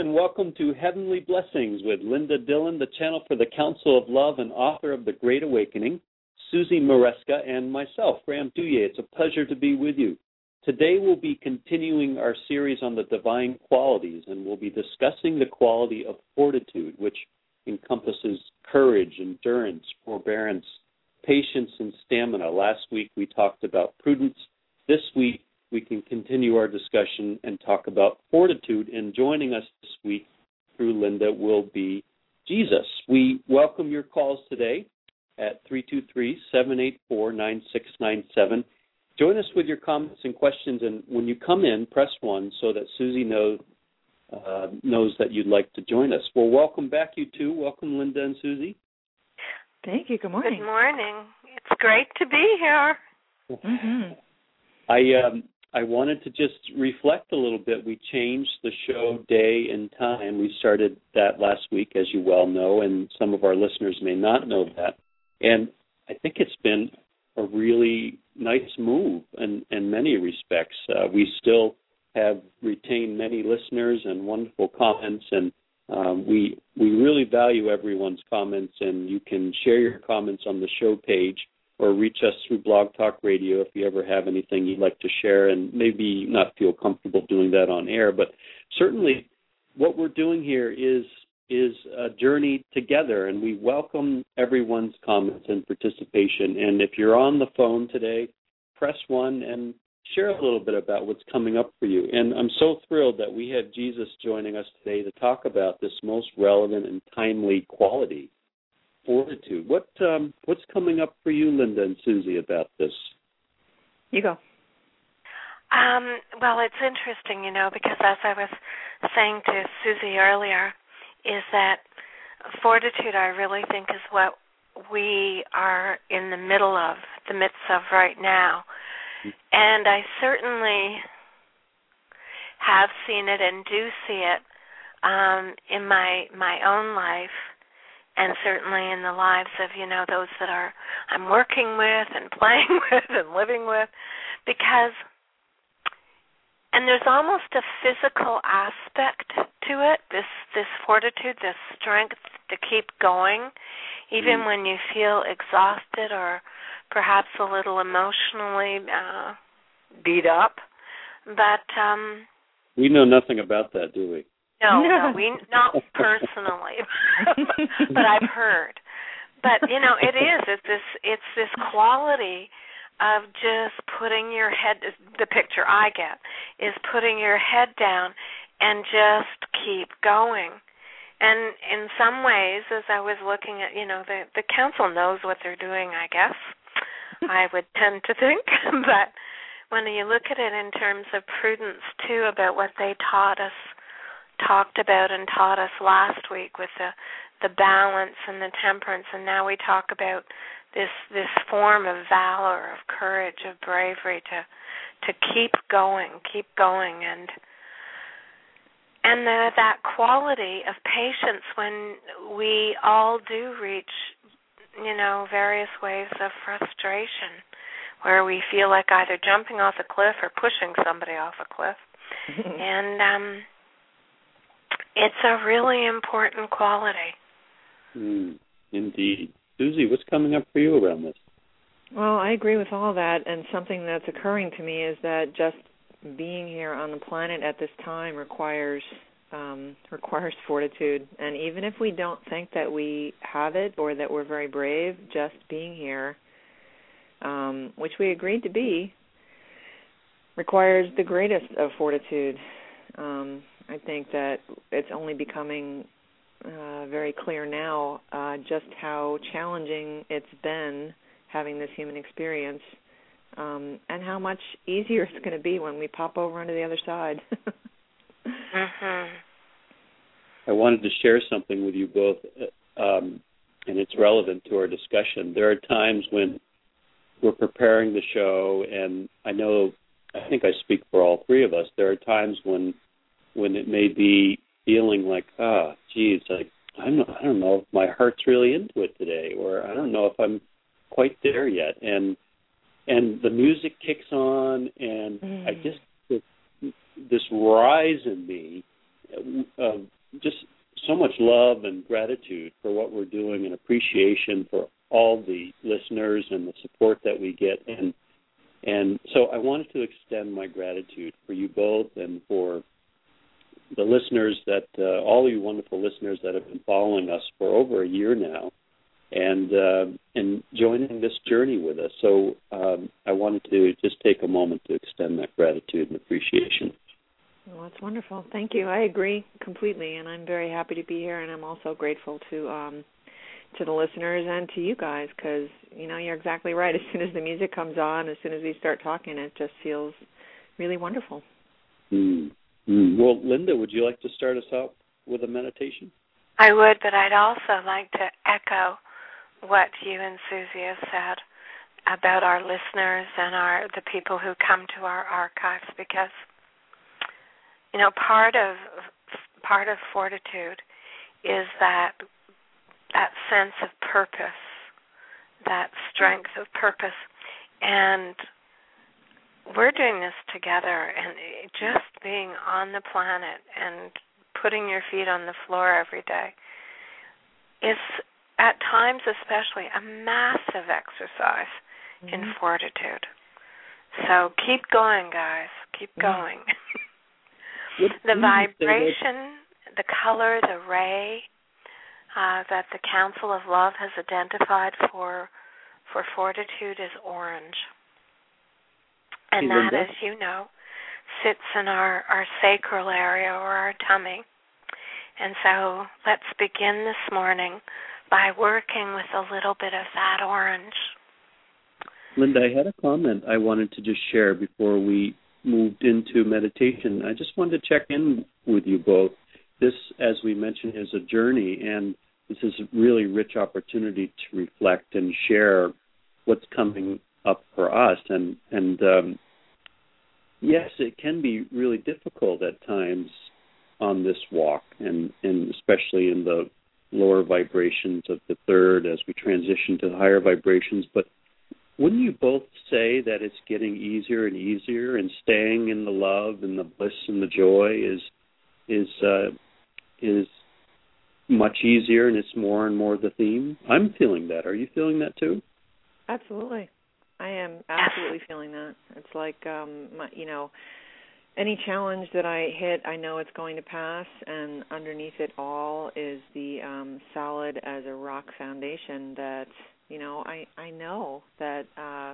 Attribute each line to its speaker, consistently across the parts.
Speaker 1: and welcome to Heavenly Blessings with Linda Dillon, the channel for the Council of Love and author of The Great Awakening, Susie Maresca, and myself, Graham Duye. It's a pleasure to be with you. Today we'll be continuing our series on the divine qualities, and we'll be discussing the quality of fortitude, which encompasses courage, endurance, forbearance, patience, and stamina. Last week we talked about prudence. This week we can continue our discussion and talk about fortitude, and joining us this week through Linda will be Jesus. We welcome your calls today at 323-784-9697. Join us with your comments and questions, and when you come in, press 1 so that Susie knows that you'd like to join us. Well, welcome back, you two. Welcome, Linda and Susie.
Speaker 2: Thank you. Good morning.
Speaker 3: Good morning. It's great to be here.
Speaker 2: Mm-hmm.
Speaker 1: I wanted to just reflect a little bit. We changed the show day and time. We started that last week, as you well know, and some of our listeners may not know that. And I think it's been a really nice move in many respects. We still have retained many listeners and wonderful comments, and we really value everyone's comments, and you can share your comments on the show page or reach us through Blog Talk Radio if you ever have anything you'd like to share, and maybe not feel comfortable doing that on air. But certainly what we're doing here is a journey together, and we welcome everyone's comments and participation. And if you're on the phone today, press 1 and share a little bit about what's coming up for you. And I'm so thrilled that we have Jesus joining us today to talk about this most relevant and timely quality, fortitude. What's coming up for you, Linda and Susie, about this?
Speaker 2: You go.
Speaker 3: Well, it's interesting, because as I was saying to Susie earlier, is that fortitude, I really think, is what we are in the midst of right now. And I certainly have seen it and do see it in my own life, and certainly in the lives of, those that I'm working with and playing with and living with, and there's almost a physical aspect to it, this fortitude, this strength to keep going, even when you feel exhausted or perhaps a little emotionally beat up. But
Speaker 1: we know nothing about that, do we?
Speaker 3: No, we not personally, but I've heard. But it's this quality of just putting your head. The picture I get is putting your head down and just keep going. And in some ways, as I was looking at, the council knows what they're doing, I guess. I would tend to think, but when you look at it in terms of prudence too, about what they talked about and taught us last week with the balance and the temperance, and now we talk about this form of valor, of courage, of bravery to keep going, and that quality of patience when we all do reach, various waves of frustration, where we feel like either jumping off a cliff or pushing somebody off a cliff, and it's a really important quality.
Speaker 1: Indeed. Susie, what's coming up for you around this?
Speaker 2: Well, I agree with all that, and something that's occurring to me is that just being here on the planet at this time requires fortitude. And even if we don't think that we have it or that we're very brave, just being here, which we agreed to be, requires the greatest of fortitude. I think that it's only becoming very clear now just how challenging it's been having this human experience, and how much easier it's going to be when we pop over onto the other side.
Speaker 1: I wanted to share something with you both, and it's relevant to our discussion. There are times when we're preparing the show, and I think I speak for all three of us, there are times when it may be feeling like, I don't know if my heart's really into it today, or I don't know if I'm quite there yet. And the music kicks on, and I just, this rise in me, just so much love and gratitude for what we're doing, and appreciation for all the listeners and the support that we get. And so I wanted to extend my gratitude for you both and for the listeners all you wonderful listeners that have been following us for over a year now and joining this journey with us. So I wanted to just take a moment to extend that gratitude and appreciation.
Speaker 2: Well, that's wonderful. Thank you. I agree completely, and I'm very happy to be here, and I'm also grateful to the listeners and to you guys, because, you're exactly right. As soon as the music comes on, as soon as we start talking, it just feels really wonderful.
Speaker 1: Well, Linda, would you like to start us out with a meditation?
Speaker 3: I would, but I'd also like to echo what you and Susie have said about our listeners and the people who come to our archives, because part of fortitude is that sense of purpose, that strength of purpose. And we're doing this together, and just being on the planet and putting your feet on the floor every day is, at times especially, a massive exercise in fortitude. So keep going, guys. Keep going. The vibration, the color, the ray that the Council of Love has identified for fortitude is orange. And that, as you know, sits in our sacral area or our tummy. And so let's begin this morning by working with a little bit of that orange.
Speaker 1: Linda, I had a comment I wanted to just share before we moved into meditation. I just wanted to check in with you both. This, as we mentioned, is a journey, and this is a really rich opportunity to reflect and share what's coming up for us. And yes, it can be really difficult at times on this walk, and especially in the lower vibrations of the third as we transition to higher vibrations. But wouldn't you both say that it's getting easier and easier, and staying in the love and the bliss and the joy is much easier, and it's more and more the theme? I'm feeling that. Are you feeling that too?
Speaker 2: Absolutely. I am absolutely feeling that. It's like, any challenge that I hit, I know it's going to pass, and underneath it all is the solid as a rock foundation that, I know that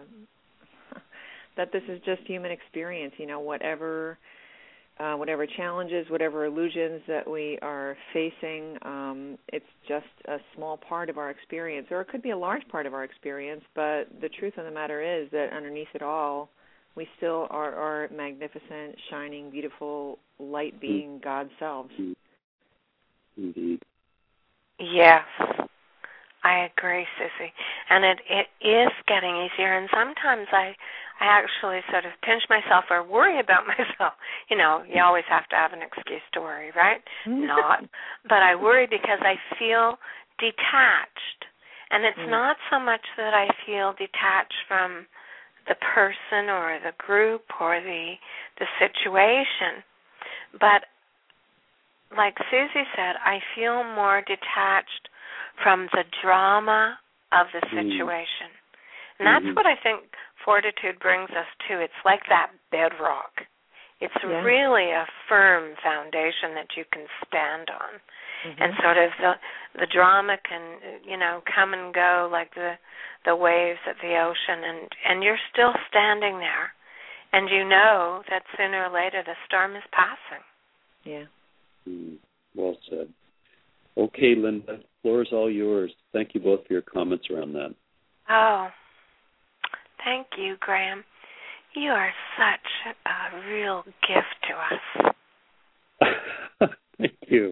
Speaker 2: that this is just human experience. Whatever challenges, whatever illusions that we are facing, it's just a small part of our experience, or it could be a large part of our experience, but the truth of the matter is that underneath it all, we still are our magnificent, shining, beautiful, light-being God selves.
Speaker 1: Indeed.
Speaker 3: Yes, I agree, Susie. And it is getting easier, and sometimes I actually sort of pinch myself or worry about myself. You always have to have an excuse to worry, right? Not. But I worry because I feel detached. And it's not so much that I feel detached from the person or the group or the situation, but like Susie said, I feel more detached from the drama of the situation. And that's what I think fortitude brings us to. It's like that bedrock. It's really a firm foundation that you can stand on. And sort of the drama can, come and go like the waves at the ocean, and you're still standing there. And you know that sooner or later the storm is passing.
Speaker 2: Yeah.
Speaker 1: Well said. Okay, Linda, the floor is all yours. Thank you both for your comments around that.
Speaker 3: Oh, thank you, Graham. You are such a real gift to us.
Speaker 1: Thank you.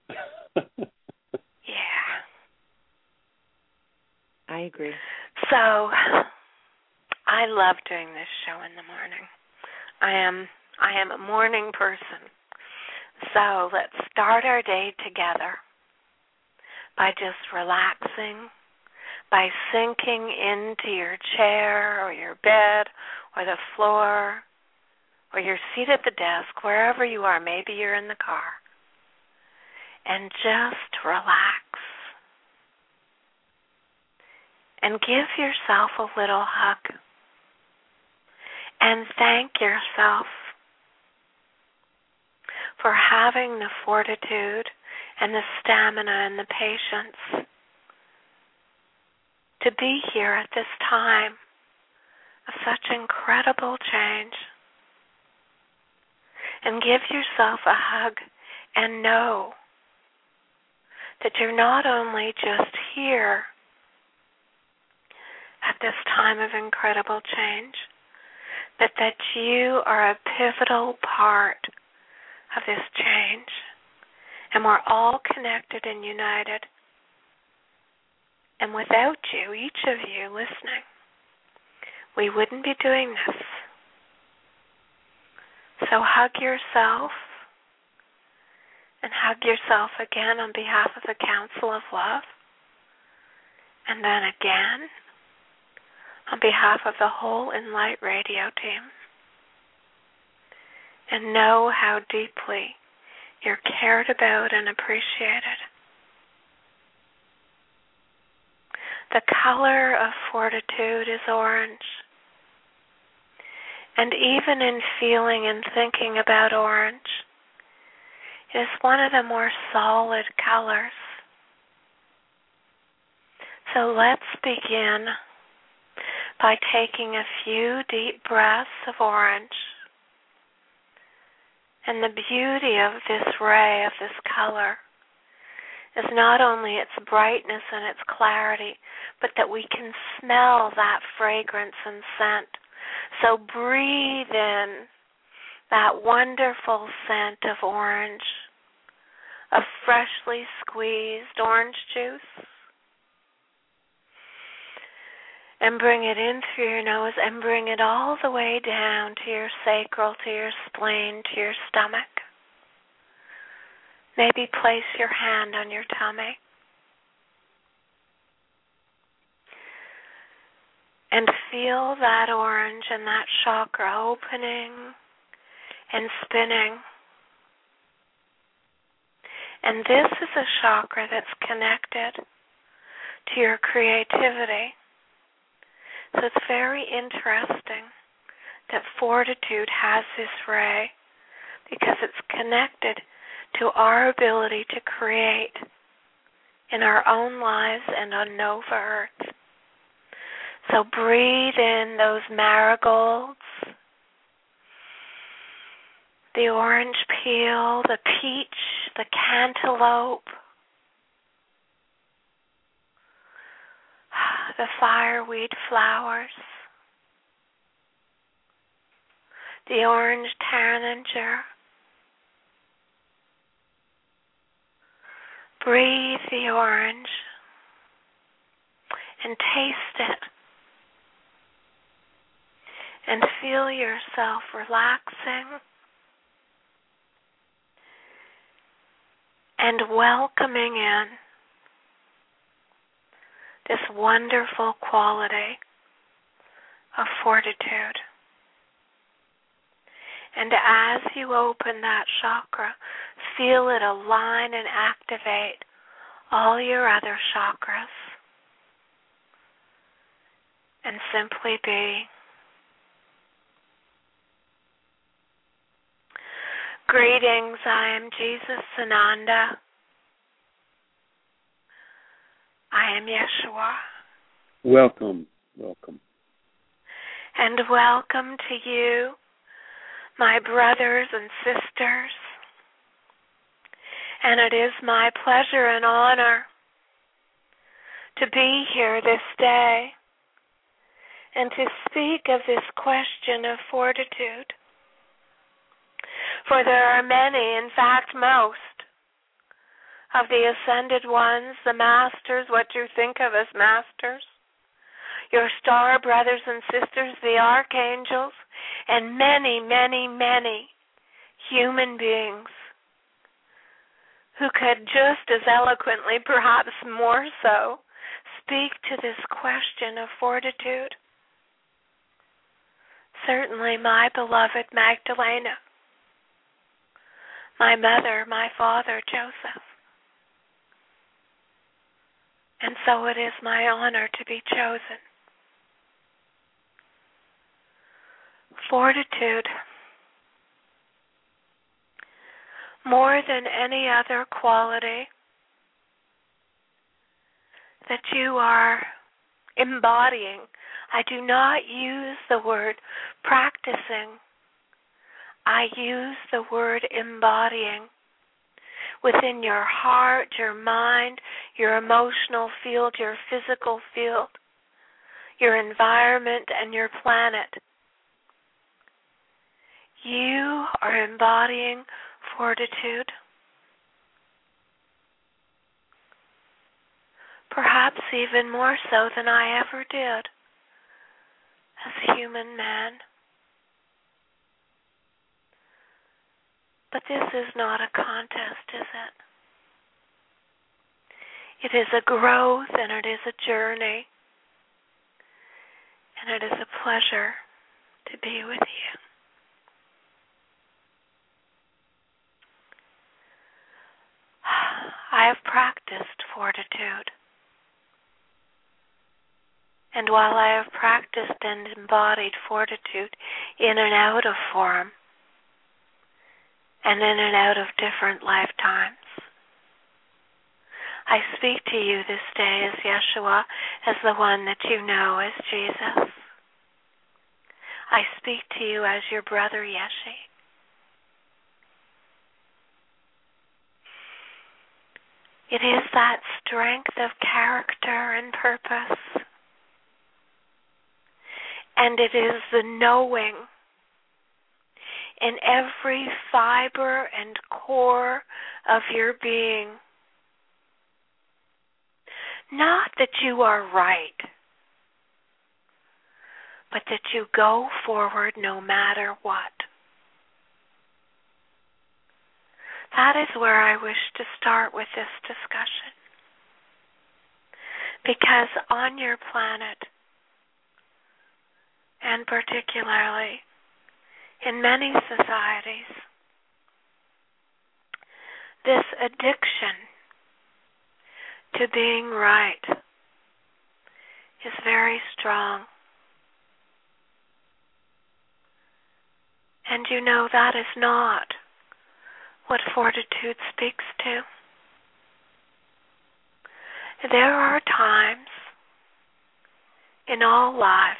Speaker 3: Yeah.
Speaker 2: I agree.
Speaker 3: So, I love doing this show in the morning. I am a morning person. So, let's start our day together by just relaxing, by sinking into your chair or your bed or the floor or your seat at the desk, wherever you are. Maybe you're in the car. and just relax. And give yourself a little hug. And thank yourself for having the fortitude and the stamina and the patience to be here at this time of such incredible change. And give yourself a hug and know that you're not only just here at this time of incredible change, but that you are a pivotal part of this change. And we're all connected and united. And without you, each of you listening, we wouldn't be doing this. So hug yourself, and hug yourself again on behalf of the Council of Love, and then again on behalf of the whole Enlight Radio team. And know how deeply you're cared about and appreciated. The color of fortitude is orange. And even in feeling and thinking about orange, it is one of the more solid colors. So let's begin by taking a few deep breaths of orange. And the beauty of this ray, of this color, is not only its brightness and its clarity, but that we can smell that fragrance and scent. So breathe in that wonderful scent of orange, of freshly squeezed orange juice. And bring it in through your nose and bring it all the way down to your sacral, to your spleen, to your stomach. Maybe place your hand on your tummy. And feel that orange and that chakra opening and spinning. And this is a chakra that's connected to your creativity. So it's very interesting that fortitude has this ray because it's connected to our ability to create in our own lives and on Nova Earth. So breathe in those marigolds, the orange peel, the peach, the cantaloupe, the fireweed flowers, the orange tanager. Breathe the orange and taste it. And feel yourself relaxing and welcoming in this wonderful quality of fortitude. And as you open that chakra, feel it align and activate all your other chakras. And simply be. Greetings, I am Jesus Sananda. I am Yeshua.
Speaker 1: Welcome, welcome.
Speaker 3: And welcome to you, my brothers and sisters. And it is my pleasure and honor to be here this day and to speak of this question of fortitude. For there are many, in fact most, of the ascended ones, the masters, what you think of as masters, your star brothers and sisters, the archangels, and many, many, many human beings who could just as eloquently, perhaps more so, speak to this question of fortitude. Certainly my beloved Magdalena, my mother, my father, Joseph, And so it is my honor to be chosen. Fortitude. More than any other quality that you are embodying. I do not use the word practicing. I use the word embodying within your heart, your mind, your emotional field, your physical field, your environment, and your planet. You are embodying fortitude. Perhaps even more so than I ever did as a human man. But this is not a contest, is it? It is a growth and it is a journey. And it is a pleasure to be with you. I have practiced fortitude. And while I have practiced and embodied fortitude in and out of form, and in and out of different lifetimes, I speak to you this day as Yeshua, as the one that you know as Jesus. I speak to you as your brother Yeshi. It is that strength of character and purpose. And it is the knowing in every fiber and core of your being. Not that you are right, but that you go forward no matter what. That is where I wish to start with this discussion. Because on your planet, and particularly in many societies, this addiction to being right is very strong. And you know that is not what fortitude speaks to. There are times in all lives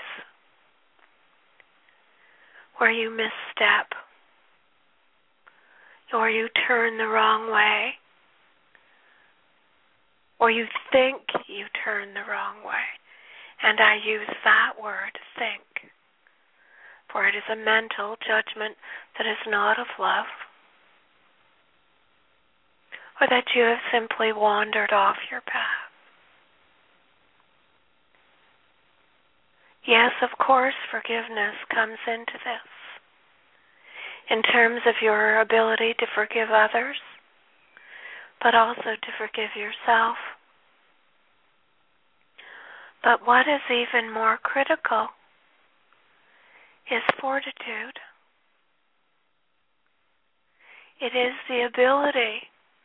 Speaker 3: where you misstep, or you turn the wrong way, or you think you turn the wrong way. And I use that word, think, for it is a mental judgment that is not of love, or that you have simply wandered off your path. Yes, of course, forgiveness comes into this, in terms of your ability to forgive others, but also to forgive yourself. But what is even more critical is fortitude. It is the ability,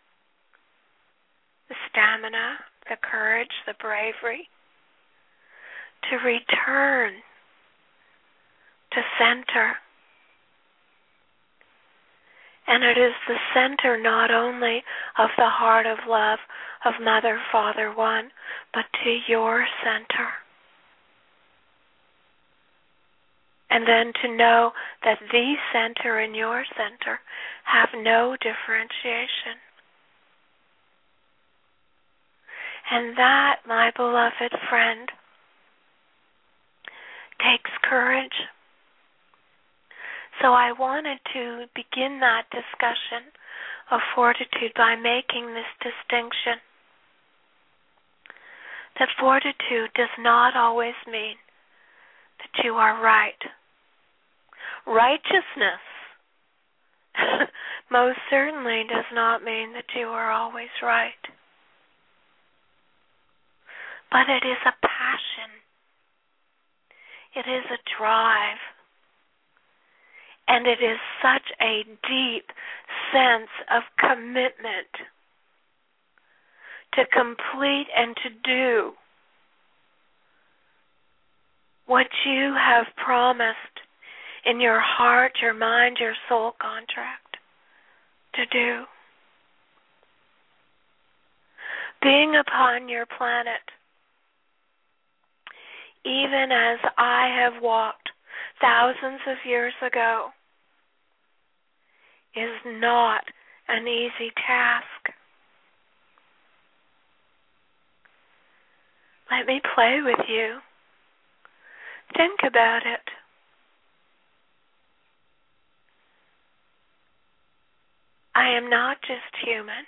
Speaker 3: the stamina, the courage, the bravery to return to center. And it is the center not only of the heart of love of Mother, Father, One, but to your center. And then to know that the center and your center have no differentiation. And that, my beloved friend, takes courage. So I wanted to begin that discussion of fortitude by making this distinction. That fortitude does not always mean that you are right. Righteousness most certainly does not mean that you are always right. But it is a passion. It is a drive. And it is such a deep sense of commitment to complete and to do what you have promised in your heart, your mind, your soul contract to do. Being upon your planet, even as I have walked thousands of years ago, is not an easy task. Let me play with you. Think about it. I am not just human.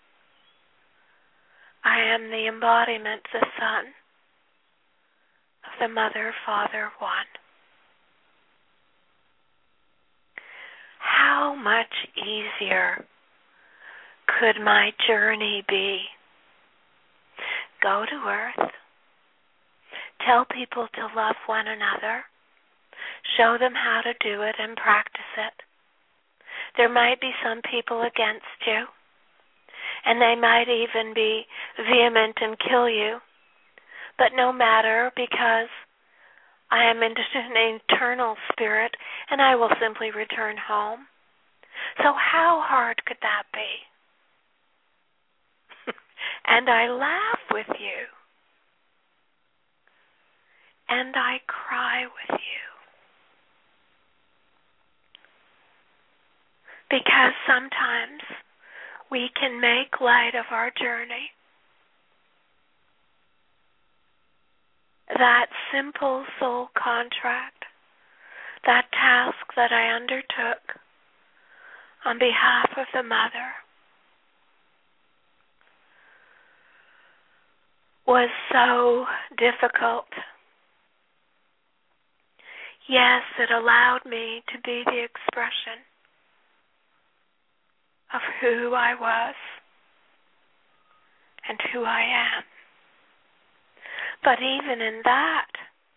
Speaker 3: I am the embodiment, the Son of the Mother, Father, One. How much easier could my journey be? Go to Earth. Tell people to love one another. Show them how to do it and practice it. There might be some people against you, and they might even be vehement and kill you. But no matter, because I am an eternal spirit, and I will simply return home. So how hard could that be? And I laugh with you. And I cry with you. Because sometimes we can make light of our journey. That simple soul contract, that task that I undertook on behalf of the Mother, was so difficult. Yes, it allowed me to be the expression of who I was and who I am. But even in that,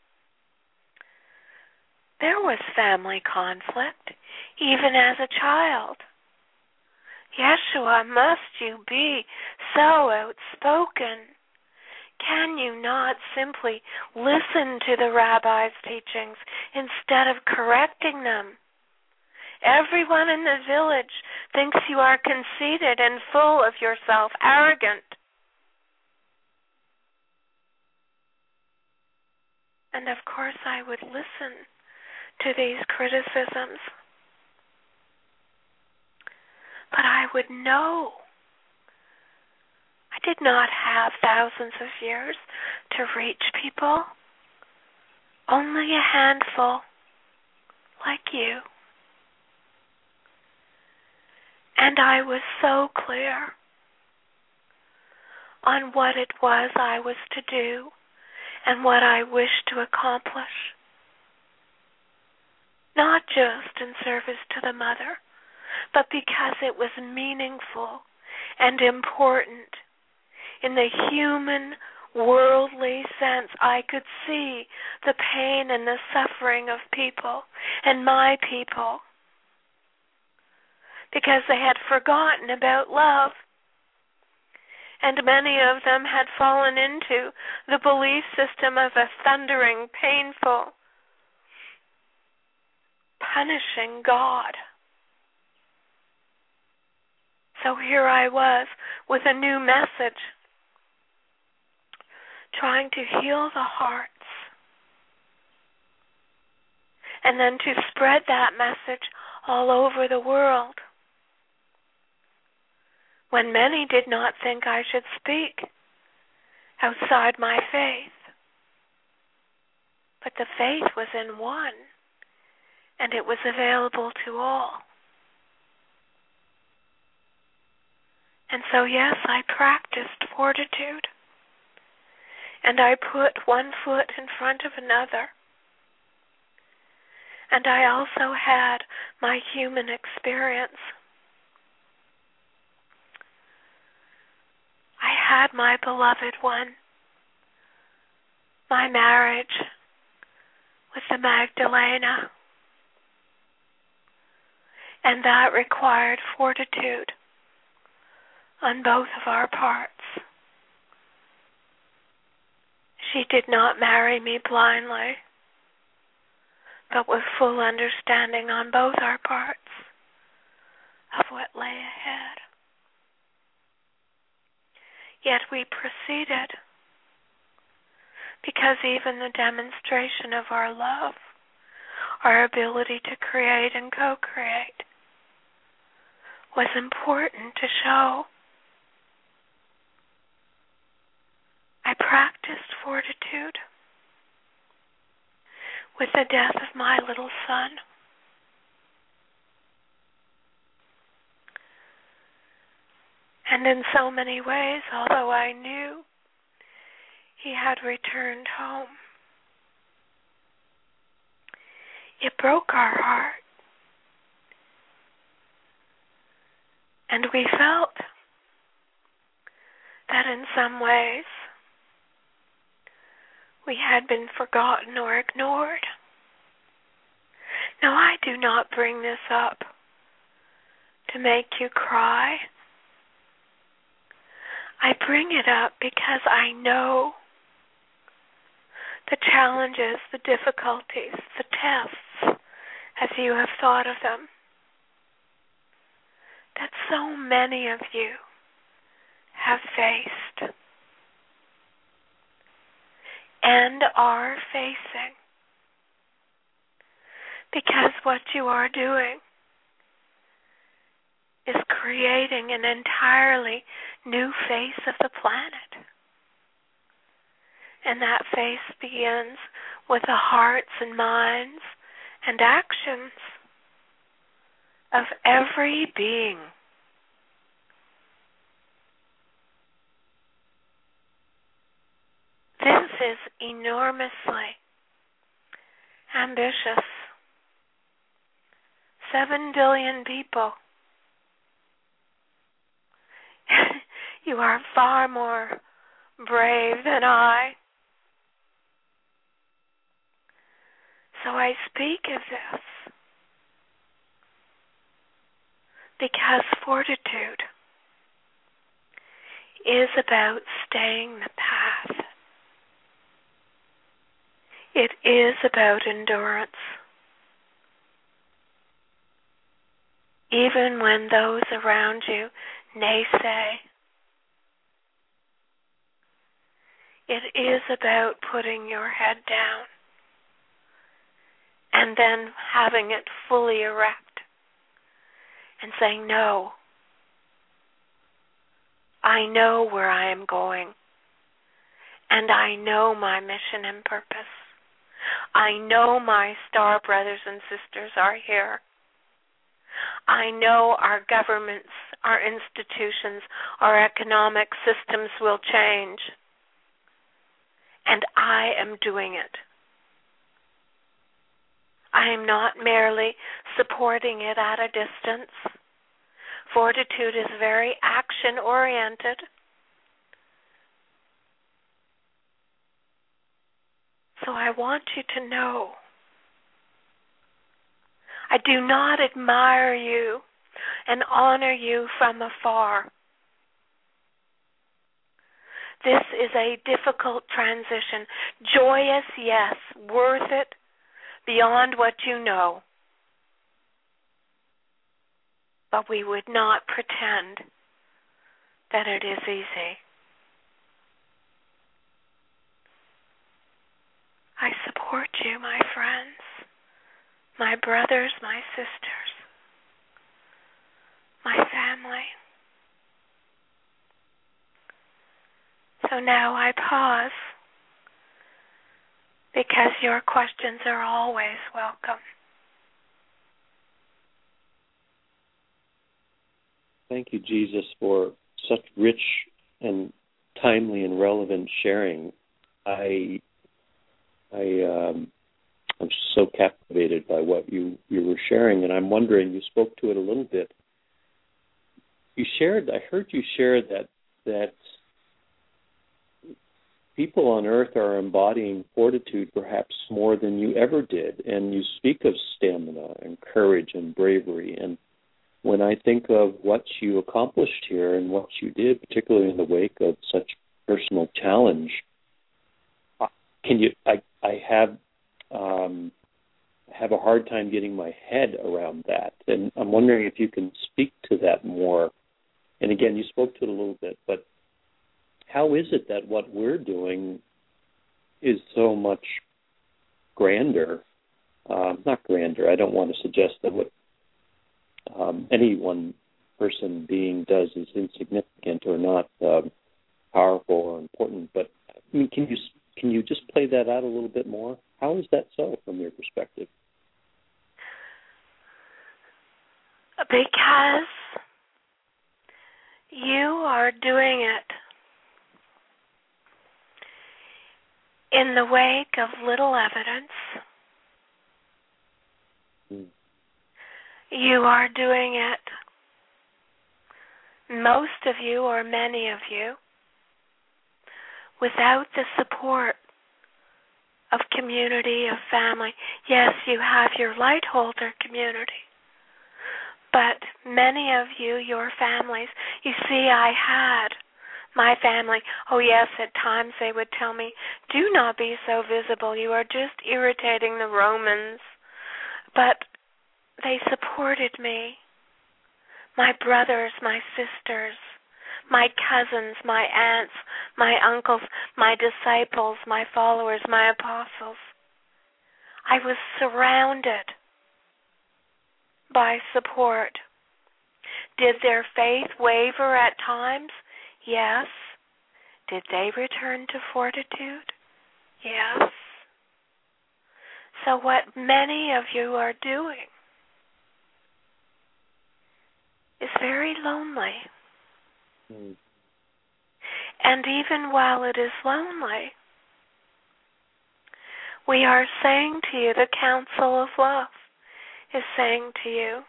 Speaker 3: there was family conflict, even as a child. Yeshua, must you be so outspoken? Can you not simply listen to the rabbi's teachings instead of correcting them? Everyone in the village thinks you are conceited and full of yourself, arrogant. And of course I would listen to these criticisms. But I would know I did not have thousands of years to reach people. Only a handful, like you. And I was so clear on what it was I was to do and what I wished to accomplish. Not just in service to the Mother, but because it was meaningful and important. In the human, worldly sense, I could see the pain and the suffering of people and my people because they had forgotten about love. And many of them had fallen into the belief system of a thundering, painful, punishing God. So here I was with a new message, trying to heal the hearts, and then to spread that message all over the world, when many did not think I should speak outside my faith. But the faith was in one, and it was available to all. And so, yes, I practiced fortitude. And I put one foot in front of another. And I also had my human experience. I had my beloved one, my marriage with the Magdalena. And that required fortitude on both of our parts. She did not marry me blindly, but with full understanding on both our parts of what lay ahead. Yet we proceeded, because even the demonstration of our love, our ability to create and co-create, was important to show. I practiced fortitude with the death of my little son. And in so many ways, although I knew he had returned home, it broke our heart. And we felt that in some ways we had been forgotten or ignored. Now, I do not bring this up to make you cry. I bring it up because I know the challenges, the difficulties, the tests, as you have thought of them, that so many of you have faced and are facing, because what you are doing is creating an entirely new face of the planet. And that face begins with the hearts and minds and actions of every being. This is enormously ambitious. 7 billion people. You are far more brave than I. So I speak of this because fortitude is about staying the path. It is about endurance. Even when those around you naysay, it is about putting your head down and then having it fully erect and saying, no, I know where I am going, and I know my mission and purpose. I know my star brothers and sisters are here. I know our governments, our institutions, our economic systems will change. And I am doing it. I am not merely supporting it at a distance. Fortitude is very action-oriented. So I want you to know, I do not admire you and honor you from afar. This is a difficult transition. Joyous, yes. Worth it beyond what you know. But we would not pretend that it is easy. I support you, my friends, my brothers, my sisters, my family. So now I pause, because your questions are always welcome.
Speaker 1: Thank you, Jesus, for such rich and timely and relevant sharing. I'm so captivated by what you were sharing, and I'm wondering, you spoke to it a little bit. I heard you share that people on earth are embodying fortitude perhaps more than you ever did, and you speak of stamina and courage and bravery. And when I think of what you accomplished here and what you did, particularly in the wake of such personal challenge, can you? I have a hard time getting my head around that, and I'm wondering if you can speak to that more. And again, you spoke to it a little bit, but how is it that what we're doing is so much grander? Not grander. I don't want to suggest that what any one person being does is insignificant or not powerful or important. But I mean, can you just play that out a little bit more? How is that so from your perspective?
Speaker 3: Because you are doing it in the wake of little evidence. You are doing it, most of you or many of you, without the support of community, of family. Yes, you have your light holder community, but many of you, your families, you see, I had my family. Oh yes, at times they would tell me, do not be so visible, you are just irritating the Romans. But they supported me. My brothers, my sisters, my cousins, my aunts, my uncles, my disciples, my followers, my apostles. I was surrounded by support. Did their faith waver at times? Yes. Did they return to fortitude? Yes. So what many of you are doing is very lonely. And even while it is lonely, we are saying to you, the counsel of love is saying to you,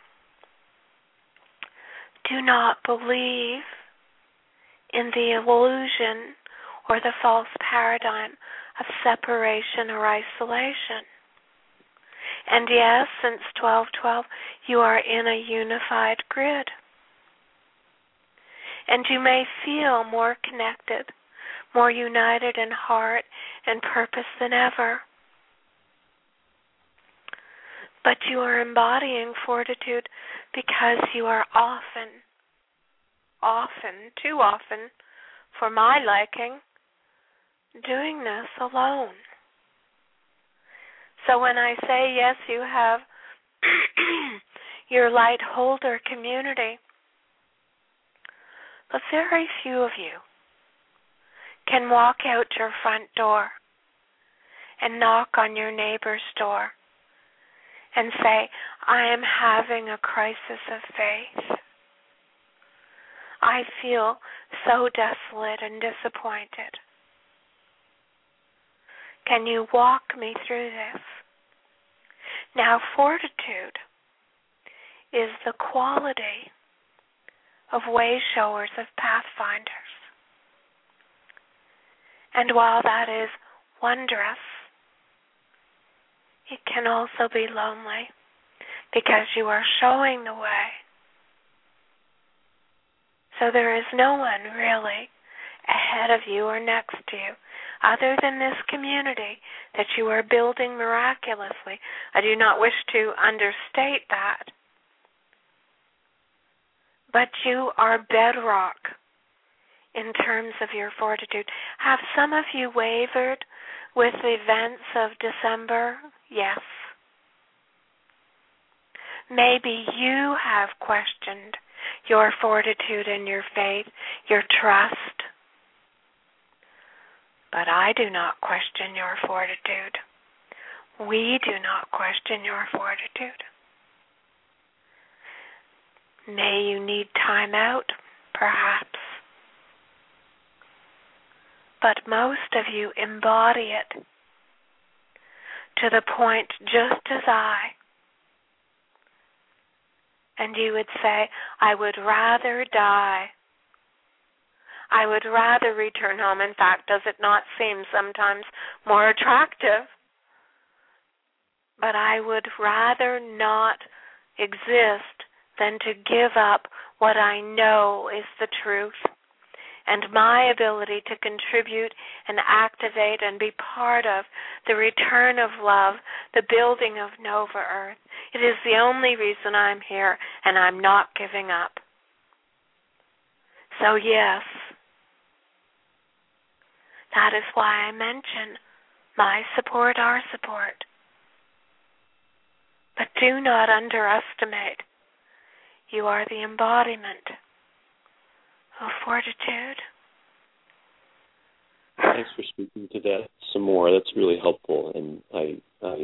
Speaker 3: do not believe in the illusion or the false paradigm of separation or isolation. And yes, since 12:12, you are in a unified grid. And you may feel more connected, more united in heart and purpose than ever. But you are embodying fortitude because you are often, too often, for my liking, doing this alone. So when I say, yes, you have your light holder community, but very few of you can walk out your front door and knock on your neighbor's door and say, I am having a crisis of faith. I feel so desolate and disappointed. Can you walk me through this? Now, fortitude is the quality of way showers, of pathfinders. And while that is wondrous, it can also be lonely because you are showing the way. So there is no one really ahead of you or next to you other than this community that you are building miraculously. I do not wish to understate that. But you are bedrock in terms of your fortitude. Have some of you wavered with the events of December? Yes. Maybe you have questioned your fortitude and your faith, your trust. But I do not question your fortitude. We do not question your fortitude. May you need time out, perhaps. But most of you embody it to the point just as I. And you would say, I would rather die. I would rather return home. In fact, does it not seem sometimes more attractive? But I would rather not exist than to give up what I know is the truth and my ability to contribute and activate and be part of the return of love, the building of Nova Earth. It is the only reason I'm here, and I'm not giving up. So yes, that is why I mention my support, our support. But do not underestimate. You are the embodiment of fortitude.
Speaker 1: Thanks for speaking to that some more. That's really helpful, and I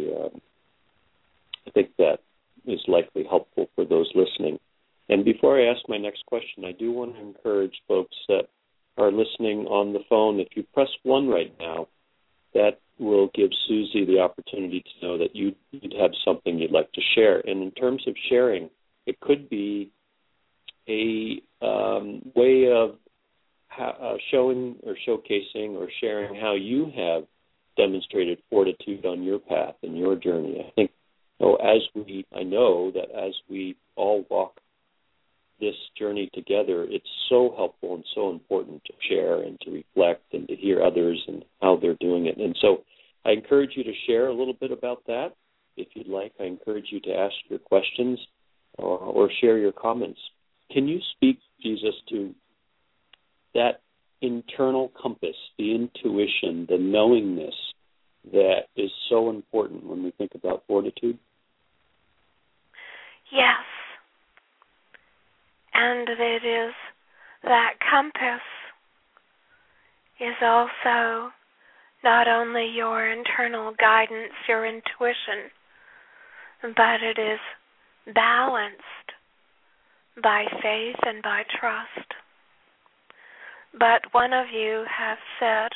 Speaker 1: think that is likely helpful for those listening. And before I ask my next question, I do want to encourage folks that are listening on the phone, if you press 1 right now, that will give Susie the opportunity to know that you'd have something you'd like to share. And in terms of sharing, it could be a way of showing or showcasing or sharing how you have demonstrated fortitude on your path and your journey. I know that as we all walk this journey together, it's so helpful and so important to share and to reflect and to hear others and how they're doing it. And so I encourage you to share a little bit about that. If you'd like, I encourage you to ask your questions or share your comments. Can you speak, Jesus, to that internal compass, the intuition, the knowingness that is so important when we think about fortitude?
Speaker 3: Yes. And it is that compass is also not only your internal guidance, your intuition, but it is balanced by faith and by trust. But one of you has said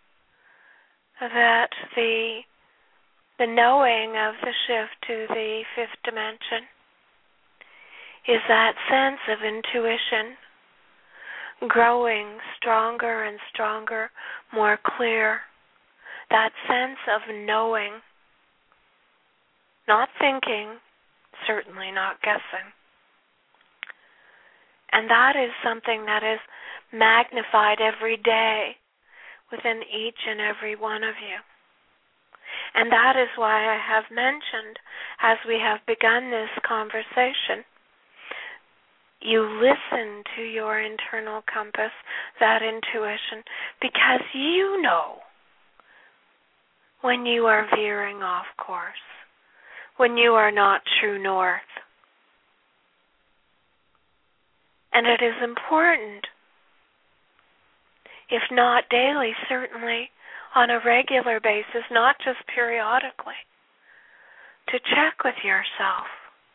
Speaker 3: that the knowing of the shift to the 5th dimension is that sense of intuition growing stronger and stronger, more clear, that sense of knowing, not thinking, certainly not guessing. And that is something that is magnified every day within each and every one of you. And that is why I have mentioned, as we have begun this conversation, you listen to your internal compass, that intuition, because you know when you are veering off course, when you are not true north. And it is important, if not daily, certainly on a regular basis, not just periodically, to check with yourself.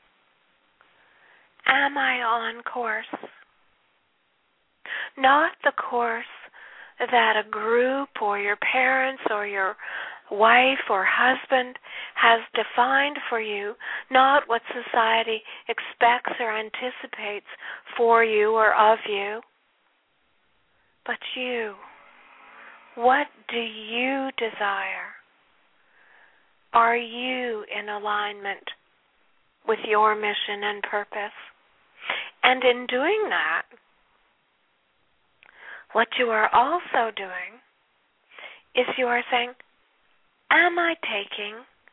Speaker 3: Am I on course? Not the course that a group or your parents or your wife or husband has defined for you, not what society expects or anticipates for you or of you, but you. What do you desire? Are you in alignment with your mission and purpose? And in doing that, what you are also doing is you are saying, am I taking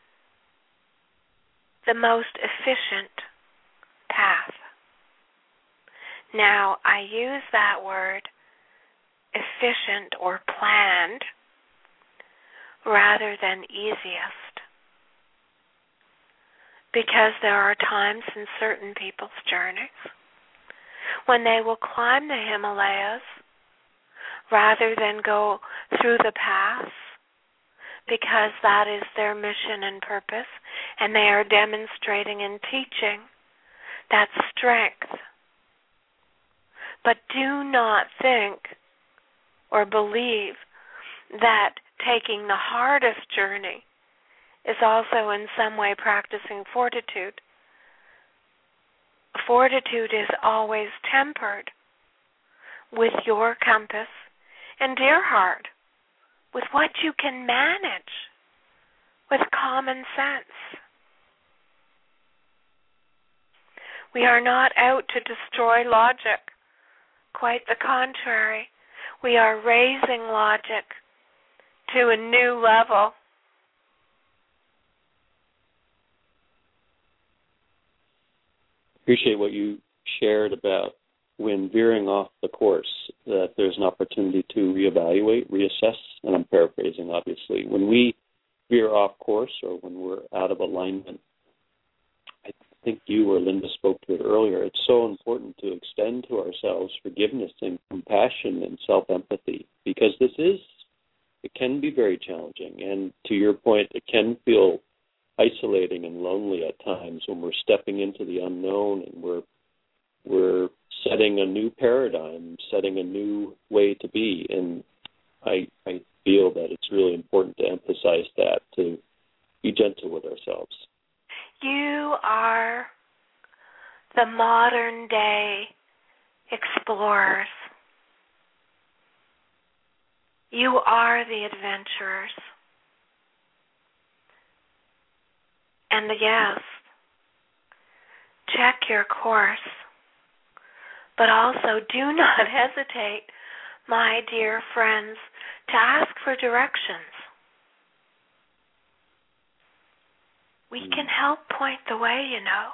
Speaker 3: the most efficient path? Now, I use that word efficient or planned rather than easiest, because there are times in certain people's journeys when they will climb the Himalayas rather than go through the paths, because that is their mission and purpose, and they are demonstrating and teaching that strength. But do not think or believe that taking the hardest journey is also in some way practicing fortitude. Fortitude is always tempered with your compass and dear heart, with what you can manage, with common sense. We are not out to destroy logic. Quite the contrary. We are raising logic to a new level.
Speaker 1: Appreciate what you shared about when veering off the course, that there's an opportunity to reevaluate, reassess, and I'm paraphrasing, obviously. When we veer off course or when we're out of alignment, I think you or Linda spoke to it earlier, it's so important to extend to ourselves forgiveness and compassion and self-empathy, because it can be very challenging. And to your point, it can feel isolating and lonely at times when we're stepping into the unknown and we're setting a new paradigm, setting a new way to be. And I feel that it's really important to emphasize that, to be gentle with ourselves.
Speaker 3: You are the modern day explorers. You are the adventurers. And yes, check your course, but also do not hesitate, my dear friends, to ask for directions. We can help point the way, you know.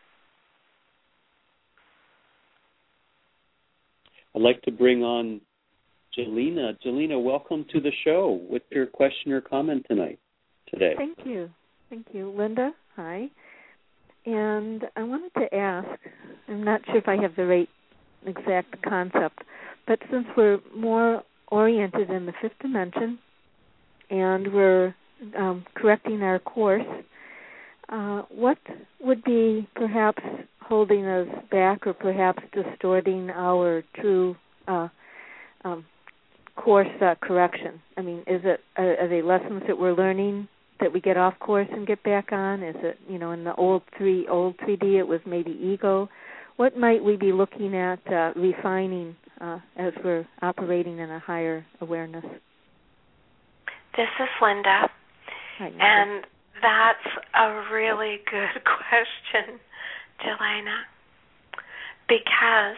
Speaker 1: I'd like to bring on Jelena. Jelena, welcome to the show. What's your question or comment today?
Speaker 4: Thank you. Thank you. Linda, hi. And I wanted to ask, I'm not sure if I have the right exact concept, but since we're more oriented in the fifth dimension and we're correcting our course, what would be perhaps holding us back or perhaps distorting our true course correction? I mean, are they lessons that we're learning that we get off course and get back on? Is it, in the old 3D it was maybe ego? What might we be looking at refining as we're operating in a higher awareness?
Speaker 3: This is Linda.
Speaker 4: Hi, Linda.
Speaker 3: And that's a really good question, Jelena, because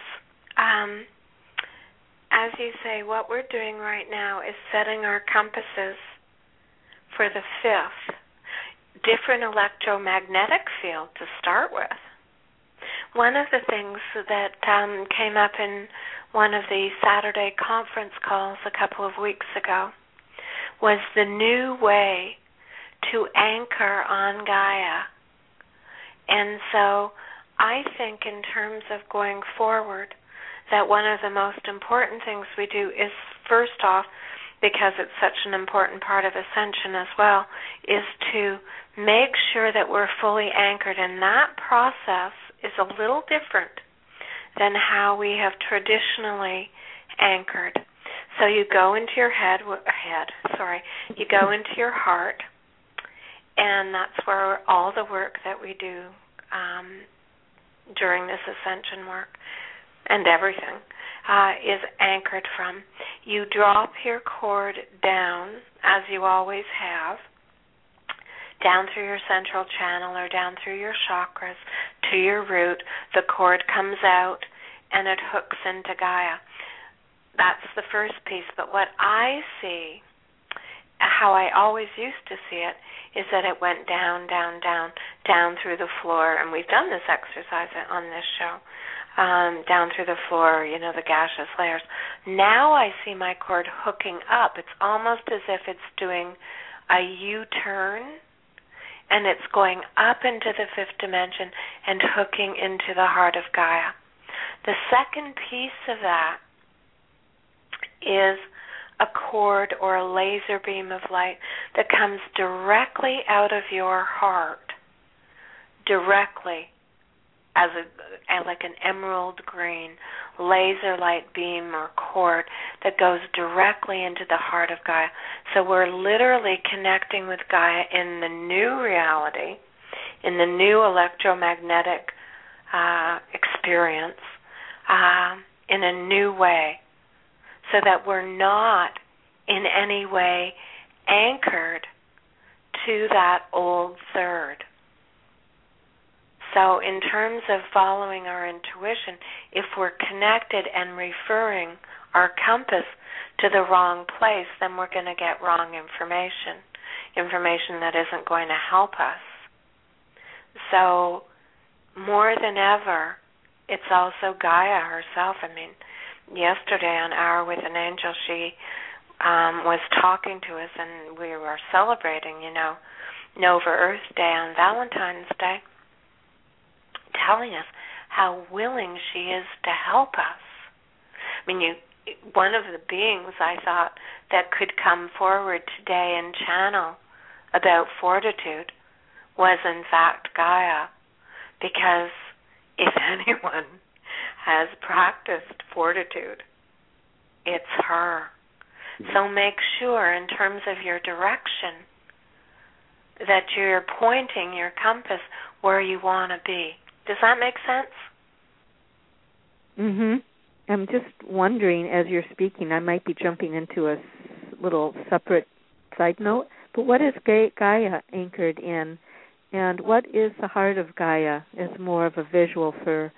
Speaker 3: as you say, what we're doing right now is setting our compasses for the fifth, different electromagnetic field to start with. One of the things that came up in one of the Saturday conference calls a couple of weeks ago was the new way to anchor on Gaia. And so I think in terms of going forward, that one of the most important things we do is, first off, because it's such an important part of Ascension as well, is to make sure that we're fully anchored. And that process is a little different than how we have traditionally anchored. So you go into your you go into your heart, and that's where all the work that we do during this Ascension work and everything is anchored from. You drop your cord down, as you always have, down through your central channel or down through your chakras to your root. The cord comes out and it hooks into Gaia. That's the first piece. But what I see, how I always used to see it, is that it went down, down, down, down through the floor. And we've done this exercise on this show. Down through the floor, the gaseous layers. Now I see my cord hooking up. It's almost as if it's doing a U-turn, and it's going up into the fifth dimension and hooking into the heart of Gaia. The second piece of that is a cord or a laser beam of light that comes directly out of your heart, directly, as like an emerald green laser light beam or cord that goes directly into the heart of Gaia. So we're literally connecting with Gaia in the new reality, in the new electromagnetic experience, in a new way, so that we're not in any way anchored to that old third. So in terms of following our intuition, if we're connected and referring our compass to the wrong place, then we're going to get wrong information that isn't going to help us. So more than ever, it's also Gaia herself. I mean, yesterday on Hour with an Angel, she was talking to us, and we were celebrating, Nova Earth Day on Valentine's Day, telling us how willing she is to help us. I mean, one of the beings I thought that could come forward today and channel about fortitude was in fact Gaia, because if anyone has practiced fortitude, it's her. So make sure in terms of your direction that you're pointing your compass where you want to be. Does that make sense?
Speaker 4: Mhm. I'm just wondering, as you're speaking, I might be jumping into a little separate side note, but what is Gaia anchored in, and what is the heart of Gaia as more of a visual for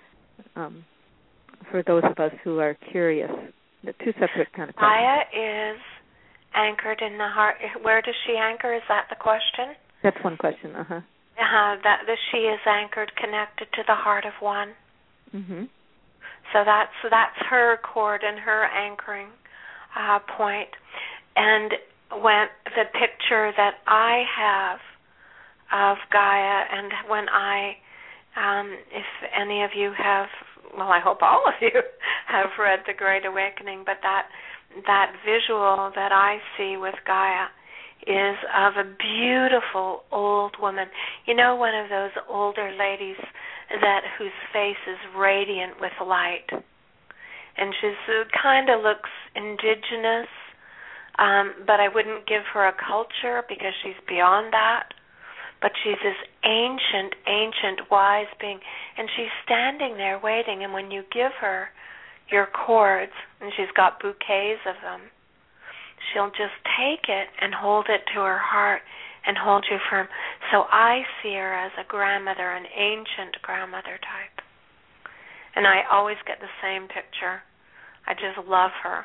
Speaker 4: those of us who are curious? The two separate kind of questions.
Speaker 3: Gaia is anchored in the heart. Where does she anchor? Is that the question?
Speaker 4: That's one question.
Speaker 3: That she is anchored, connected to the heart of one.
Speaker 4: Mhm.
Speaker 3: So that's her cord and her anchoring point. And when the picture that I have of Gaia, and when if any of you have, well, I hope all of you have read The Great Awakening, but that visual that I see with Gaia is of a beautiful old woman. One of those older ladies whose face is radiant with light. And she's kind of looks indigenous, but I wouldn't give her a culture because she's beyond that. But she's this ancient, ancient, wise being, and she's standing there waiting, and when you give her your cords, and she's got bouquets of them, she'll just take it and hold it to her heart and hold you firm. So I see her as a grandmother, an ancient grandmother type. And I always get the same picture. I just love her.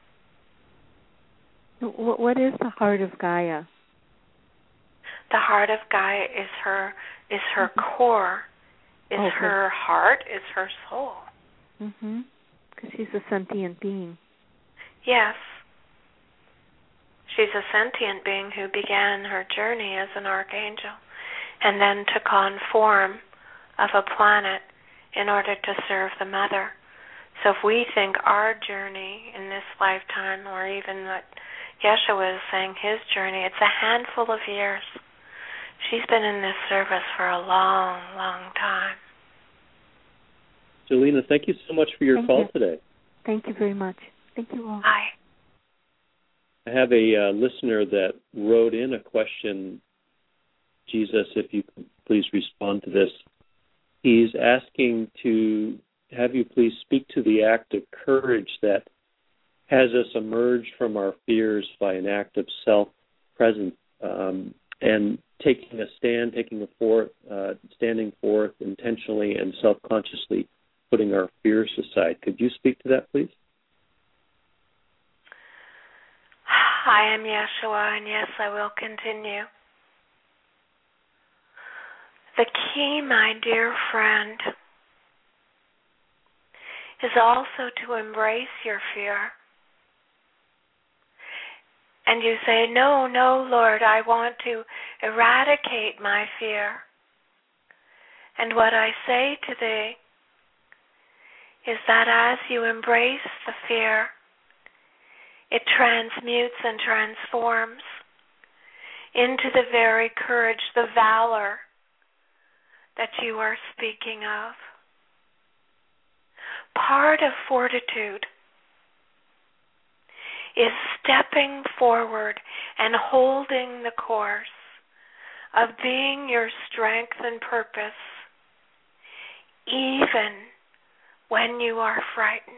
Speaker 4: What is the heart of Gaia?
Speaker 3: The heart of Gaia is her core, is her heart, is her soul.
Speaker 4: Mhm. Because she's a sentient being.
Speaker 3: Yes. She's a sentient being who began her journey as an archangel and then took on form of a planet in order to serve the mother. So if we think our journey in this lifetime, or even what Yeshua is saying, his journey, it's a handful of years. She's been in this service for a long, long time.
Speaker 1: Jelena, thank you so much for your call today.
Speaker 4: Thank you very much. Thank you all.
Speaker 3: Bye.
Speaker 1: I have a listener that wrote in a question. Jesus, if you could please respond to this. He's asking to have you please speak to the act of courage that has us emerge from our fears by an act of self-presence and taking a stand, standing forth intentionally and self-consciously, putting our fears aside. Could you speak to that, please?
Speaker 3: I am Yeshua, and yes, I will continue. The key, my dear friend, is also to embrace your fear. And you say, no, Lord, I want to eradicate my fear. And what I say to thee is that as you embrace the fear, it transmutes and transforms into the very courage, the valor that you are speaking of. Part of fortitude is stepping forward and holding the course of being your strength and purpose, even when you are frightened.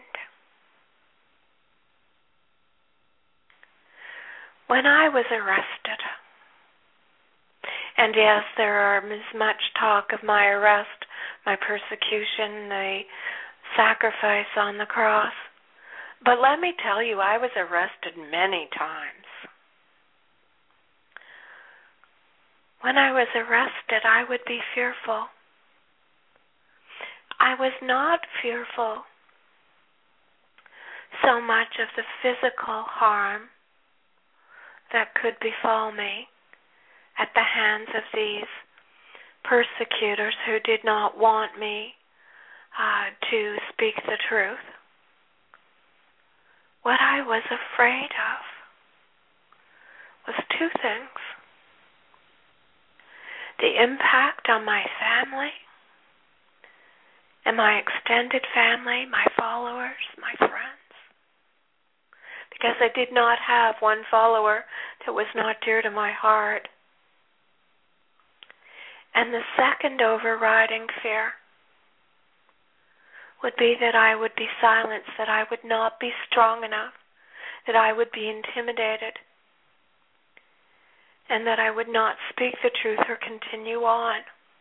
Speaker 3: When I was arrested, and yes, there is much talk of my arrest, my persecution, the sacrifice on the cross. But let me tell you, I was arrested many times. When I was arrested, I would be fearful. I was not fearful so much of the physical harm that could befall me at the hands of these persecutors who did not want me to speak the truth. What I was afraid of was two things: the impact on my family and my extended family, my followers, my friends. Because I did not have one follower that was not dear to my heart. And the second overriding fear would be that I would be silenced, that I would not be strong enough, that I would be intimidated, and that I would not speak the truth or continue on.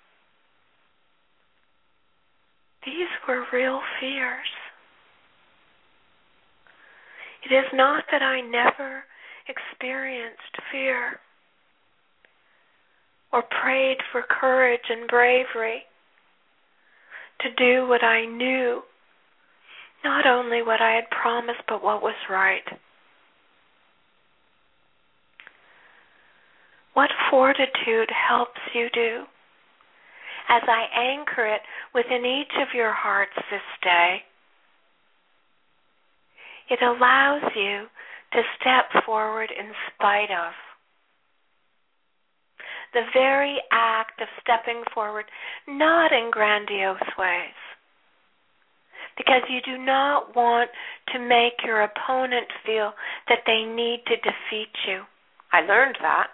Speaker 3: These were real fears. It is not that I never experienced fear or prayed for courage and bravery to do what I knew, not only what I had promised, but what was right. What fortitude helps you do? As I anchor it within each of your hearts this day, it allows you to step forward in spite of. The very act of stepping forward, not in grandiose ways, because you do not want to make your opponent feel that they need to defeat you. I learned that.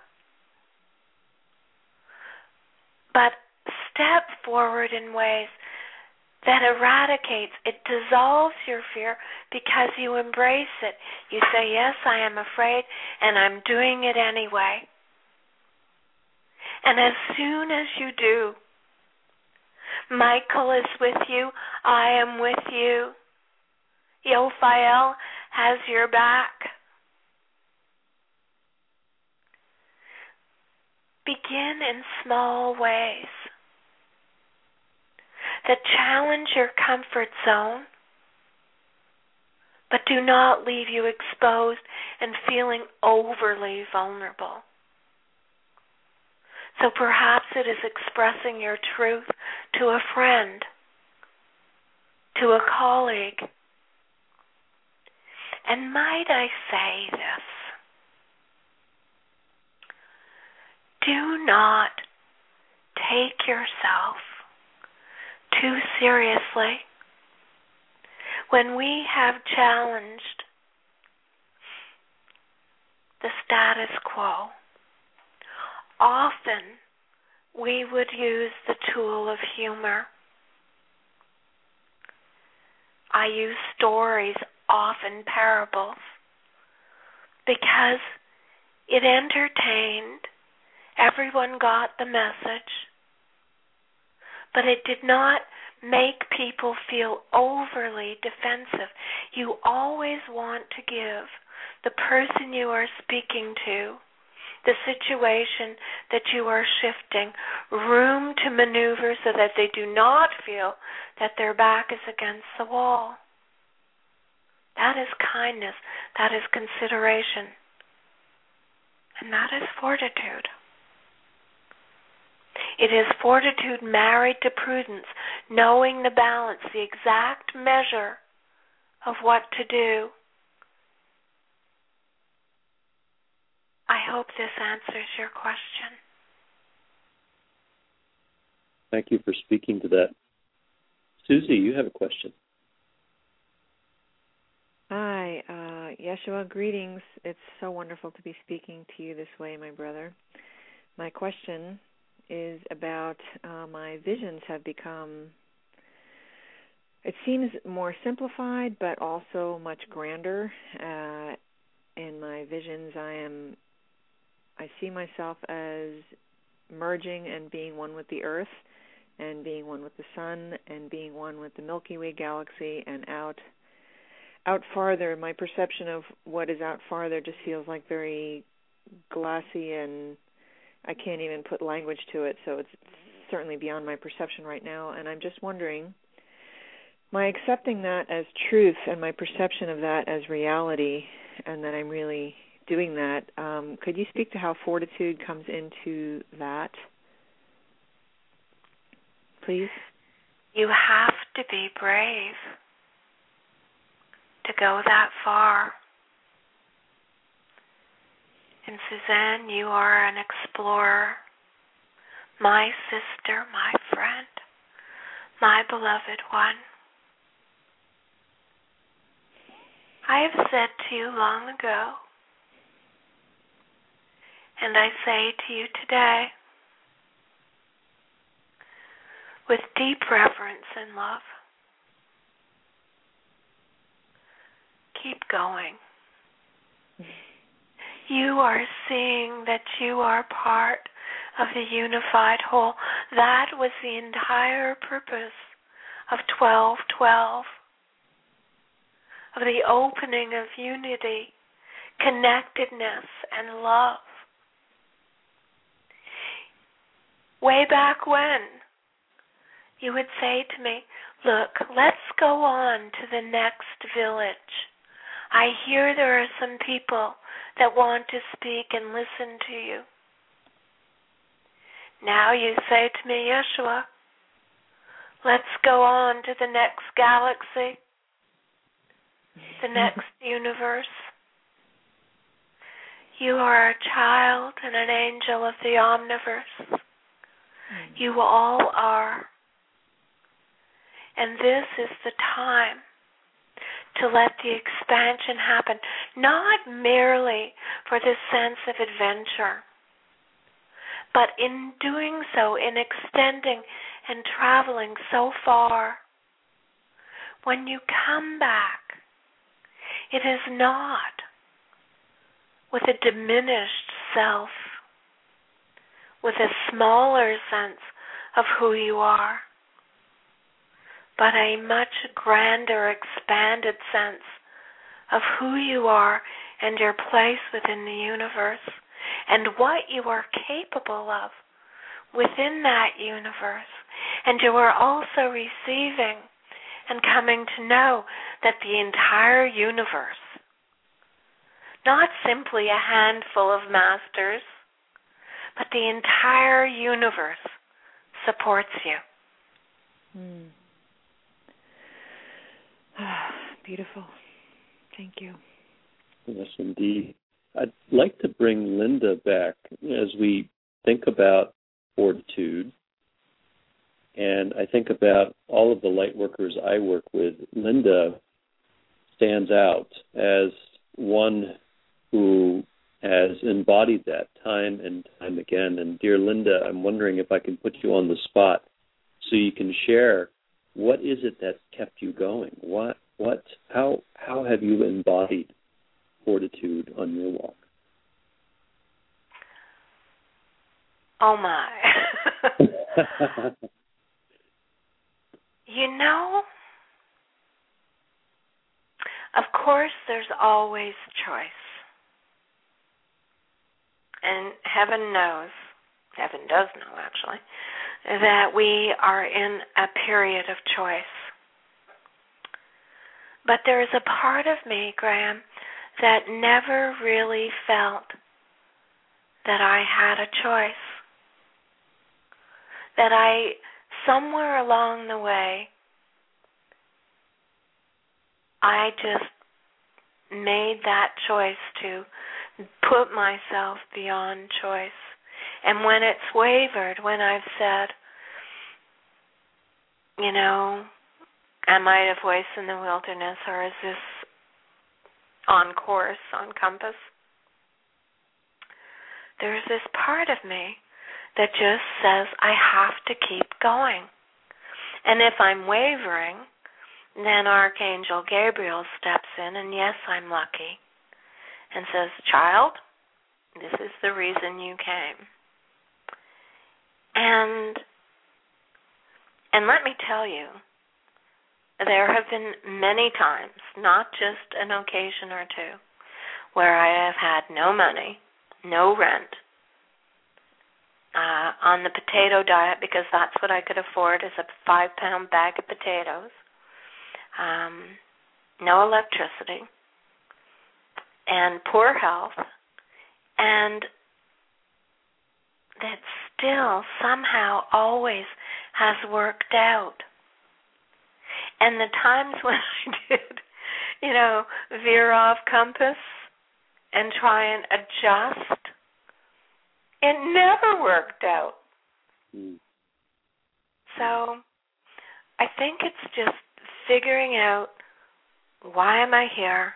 Speaker 3: But step forward in ways that eradicates, it dissolves your fear because you embrace it. You say, yes, I am afraid, and I'm doing it anyway. And as soon as you do, Michael is with you, I am with you. Yophael has your back. Begin in small ways that challenge your comfort zone, but do not leave you exposed and feeling overly vulnerable. So perhaps it is expressing your truth to a friend, to a colleague. And might I say this? Do not take yourself too seriously when we have challenged the status quo. Often we would use the tool of humor. I use stories, often parables, because it entertained. Everyone got the message, but it did not make people feel overly defensive. You always want to give the person you are speaking to, the situation that you are shifting, room to maneuver so that they do not feel that their back is against the wall. That is kindness. That is consideration. And that is fortitude. It is fortitude married to prudence, knowing the balance, the exact measure of what to do. I hope this answers your question.
Speaker 1: Thank you for speaking to that. Susie, you have a question.
Speaker 2: Hi, Yeshua, greetings. It's so wonderful to be speaking to you this way, my brother. My question is about my visions have become, it seems more simplified, but also much grander. In my visions, I see myself as merging and being one with the earth and being one with the sun and being one with the Milky Way galaxy and out farther. My perception of what is out farther just feels like very glassy, and I can't even put language to it, so it's certainly beyond my perception right now. And I'm just wondering, my accepting that as truth and my perception of that as reality, and that I'm really doing that, could you speak to how fortitude comes into that, please?
Speaker 3: You have to be brave to go that far. And Suzanne, you are an explorer, my sister, my friend, my beloved one. I have said to you long ago, and I say to you today, with deep reverence and love, keep going. You are seeing that you are part of the unified whole. That was the entire purpose of 1212, of the opening of unity, connectedness, and love. Way back when, you would say to me, look, let's go on to the next village. I hear there are some people that want to speak and listen to you. Now you say to me, Yeshua, let's go on to the next galaxy, the next universe. You are a child and an angel of the omniverse. You all are. And this is the time to let the expansion happen, not merely for the sense of adventure, but in doing so, in extending and traveling so far, when you come back, it is not with a diminished self, with a smaller sense of who you are, but a much grander, expanded sense of who you are and your place within the universe and what you are capable of within that universe. And you are also receiving and coming to know that the entire universe, not simply a handful of masters, but the entire universe supports you.
Speaker 2: Beautiful. Thank you.
Speaker 1: Yes, indeed. I'd like to bring Linda back as we think about fortitude. And I think about all of the light workers I work with. Linda stands out as one who has embodied that time and time again. And dear Linda, I'm wondering if I can put you on the spot so you can share what is it that kept you going? How have you embodied fortitude on your walk?
Speaker 3: Oh my. You know, of course there's always choice. And heaven does know actually, that we are in a period of choice. But there is a part of me, Graham, that never really felt that I had a choice. That somewhere along the way, I just made that choice to put myself beyond choice. And when it's wavered, when I've said, you know, am I a voice in the wilderness, or is this on course, on compass? There's this part of me that just says I have to keep going. And if I'm wavering, then Archangel Gabriel steps in, and yes, I'm lucky, and says, child, this is the reason you came. And And let me tell you, there have been many times, not just an occasion or two, where I have had no money, no rent, on the potato diet, because that's what I could afford, is a 5-pound bag of potatoes, no electricity, and poor health, and that still somehow always has worked out. And the times when I did, veer off compass and try and adjust, it never worked out. So I think it's just figuring out, why am I here?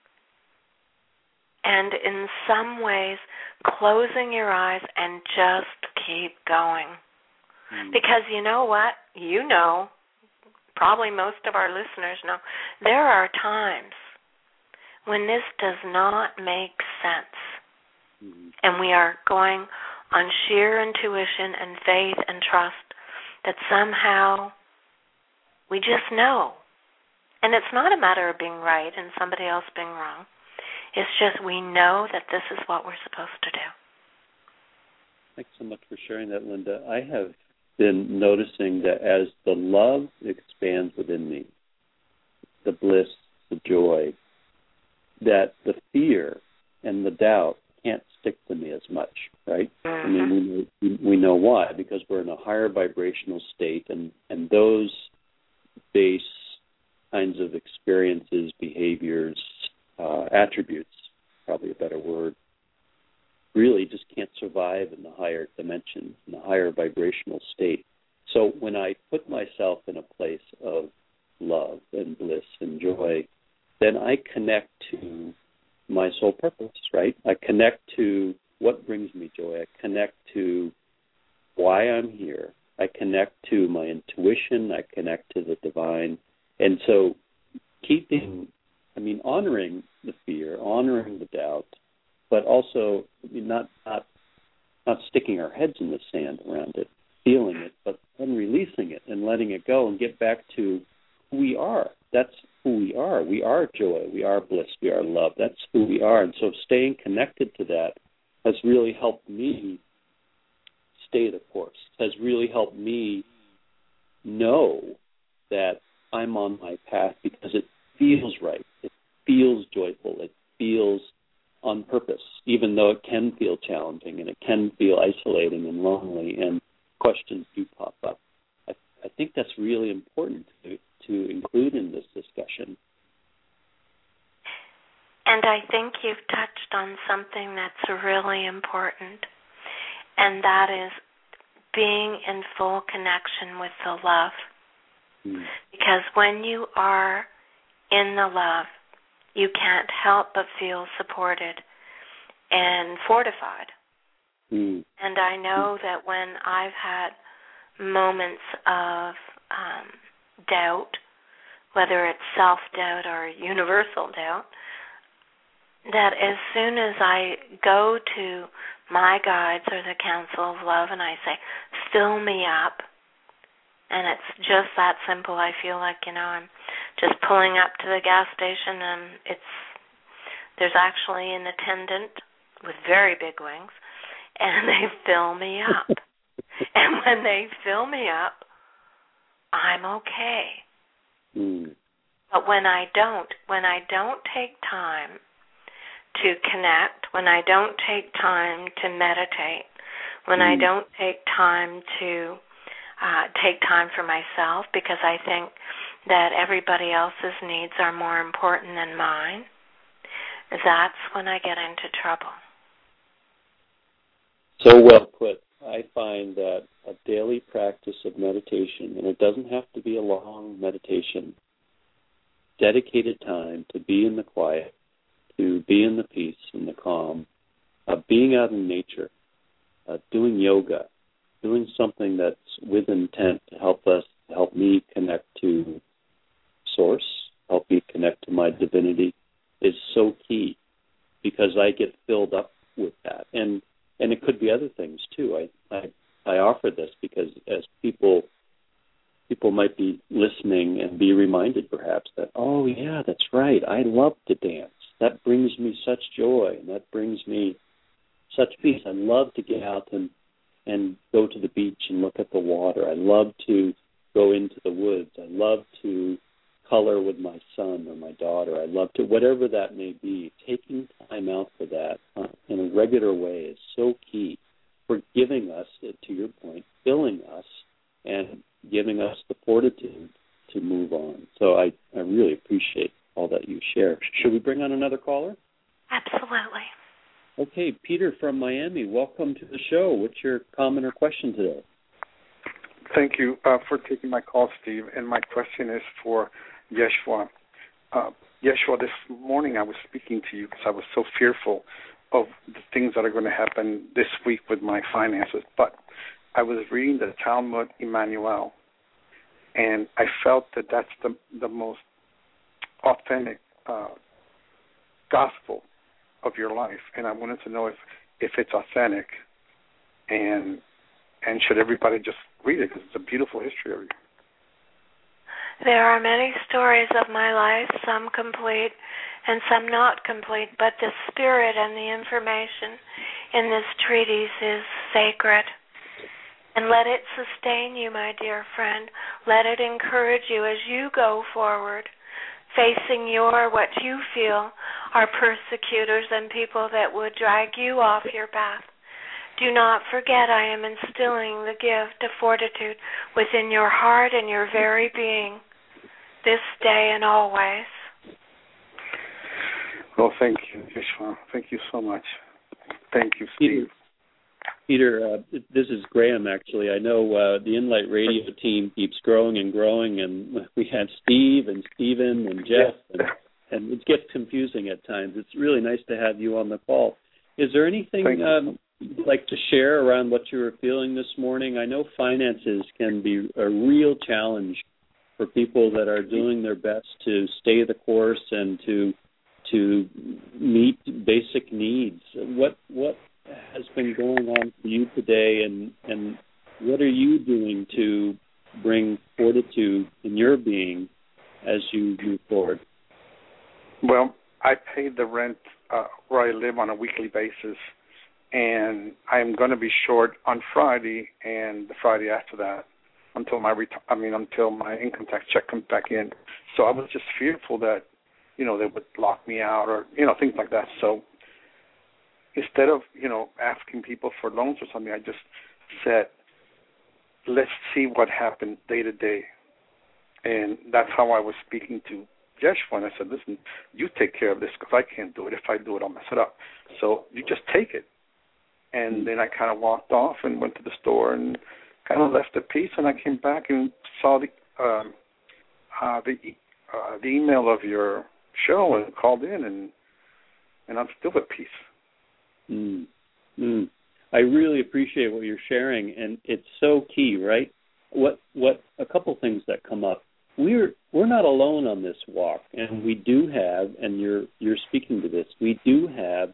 Speaker 3: And in some ways, closing your eyes and just keep going. Because you know what? Probably most of our listeners know, there are times when this does not make sense. And we are going on sheer intuition and faith and trust that somehow we just know. And it's not a matter of being right and somebody else being wrong. It's just we know that this is what we're supposed to do.
Speaker 1: Thanks so much for sharing that, Linda. I have been noticing that as the love expands within me, the bliss, the joy, that the fear and the doubt can't stick to me as much, right? I mean, we know why, because we're in a higher vibrational state, and those base kinds of experiences, behaviors, attributes, probably a better word, really just can't survive in the higher dimensions, in the higher vibrational state. So when I put myself in a place of love and bliss and joy, then I connect to my soul purpose, right? I connect to what brings me joy. I connect to why I'm here. I connect to my intuition. I connect to the divine. And so honoring the fear, honoring the doubt, but also not sticking our heads in the sand around it, feeling it, but then releasing it and letting it go and get back to who we are. That's who we are. We are joy. We are bliss. We are love. That's who we are. And so staying connected to that has really helped me stay the course, has really helped me know that I'm on my path because it feels right. It feels joyful. It feels on purpose, even though it can feel challenging and it can feel isolating and lonely and questions do pop up. I think that's really important to include in this discussion.
Speaker 3: And I think you've touched on something that's really important, and that is being in full connection with the love. Because when you are in the love, you can't help but feel supported and fortified. And I know that when I've had moments of doubt, whether it's self-doubt or universal doubt, that as soon as I go to my guides or the Council of Love and I say, fill me up, and it's just that simple. I feel like, I'm just pulling up to the gas station and there's actually an attendant with very big wings, and they fill me up. And when they fill me up, I'm okay. But when I don't take time to connect, when I don't take time to meditate, when I don't take time to take time for myself, because I think that everybody else's needs are more important than mine, that's when I get into trouble.
Speaker 1: So well put. I find that a daily practice of meditation, and it doesn't have to be a long meditation, dedicated time to be in the quiet, to be in the peace and the calm, being out in nature, doing yoga, doing something that's with intent to help me connect to Source, help me connect to my divinity, is so key, because I get filled up with that. And it could be other things too. I offer this because as people people might be listening and be reminded perhaps that, oh, yeah, that's right, I love to dance. That brings me such joy, and that brings me such peace. I love to get out and go to the beach and look at the water. I love to go into the woods. I love to color with my son or my daughter. I love to, whatever that may be, taking time out for that in a regular way is so key for giving us, to your point, filling us and giving us the fortitude to move on. So I really appreciate all that you share. Should we bring on another caller?
Speaker 3: Absolutely.
Speaker 1: Okay, Peter from Miami, welcome to the show. What's your comment or question today?
Speaker 5: Thank you for taking my call, Steve. And my question is for Yeshua. Yeshua, this morning I was speaking to you because I was so fearful of the things that are going to happen this week with my finances. But I was reading the Talmud Emmanuel, and I felt that that's the most authentic gospel of your life. And I wanted to know if it's authentic, and should everybody just read it because it's a beautiful history of you.
Speaker 3: There are many stories of my life, some complete and some not complete, but the spirit and the information in this treatise is sacred. And let it sustain you, my dear friend. Let it encourage you as you go forward, facing what you feel are persecutors and people that would drag you off your path. Do not forget I am instilling the gift of fortitude within your heart and your very being, this day and always.
Speaker 5: Well, thank you, Yeshua. Thank you so much. Thank you, Steve.
Speaker 1: Peter, this is Graham, actually. I know the Inlight Radio team keeps growing and growing, and we have Steve and Stephen and Jeff, and it gets confusing at times. It's really nice to have you on the call. Is there anything you'd like to share around what you were feeling this morning? I know finances can be a real challenge for people that are doing their best to stay the course and to meet basic needs. What has been going on for you today, and what are you doing to bring fortitude in your being as you move forward?
Speaker 5: Well, I pay the rent where I live on a weekly basis, and I'm going to be short on Friday and the Friday after that until my income tax check comes back in. So I was just fearful that, they would lock me out or, things like that. So instead of, asking people for loans or something, I just said, let's see what happened day to day. And that's how I was speaking to Yeshua. And I said, listen, you take care of this because I can't do it. If I do it, I'll mess it up. So you just take it. And then I kind of walked off and went to the store and kind of left at peace. And I came back and saw the email of your show and called in, and I'm still at peace.
Speaker 1: I really appreciate what you're sharing, and it's so key, right? What a couple things that come up. We're not alone on this walk, and we do have, and you're speaking to this, we do have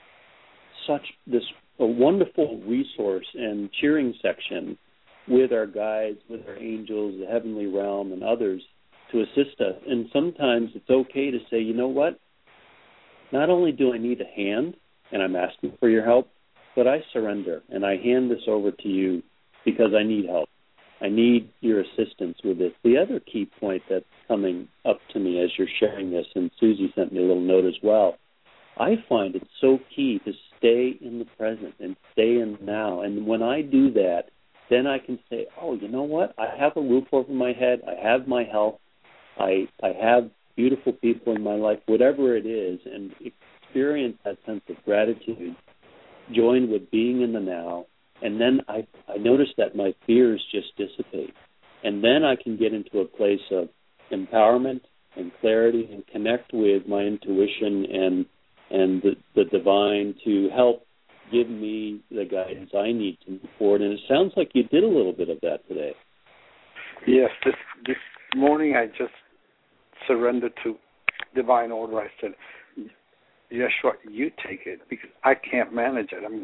Speaker 1: a wonderful resource and cheering section with our guides, with our angels, the heavenly realm, and others to assist us. And sometimes it's okay to say, you know what? Not only do I need a hand, and I'm asking for your help, but I surrender, and I hand this over to you because I need help. I need your assistance with this. The other key point that's coming up to me as you're sharing this, and Susie sent me a little note as well, I find it so key to stay in the present and stay in the now. And when I do that, then I can say, oh, you know what? I have a roof over my head. I have my health. I have beautiful people in my life, whatever it is, and experience that sense of gratitude joined with being in the now. And then I notice that my fears just dissipate. And then I can get into a place of empowerment and clarity and connect with my intuition and the divine to help give me the guidance I need to move forward. And it sounds like you did a little bit of that today.
Speaker 5: Yes, this morning I just surrendered to divine order. I said, Yeshua, you take it because I can't manage it. I mean,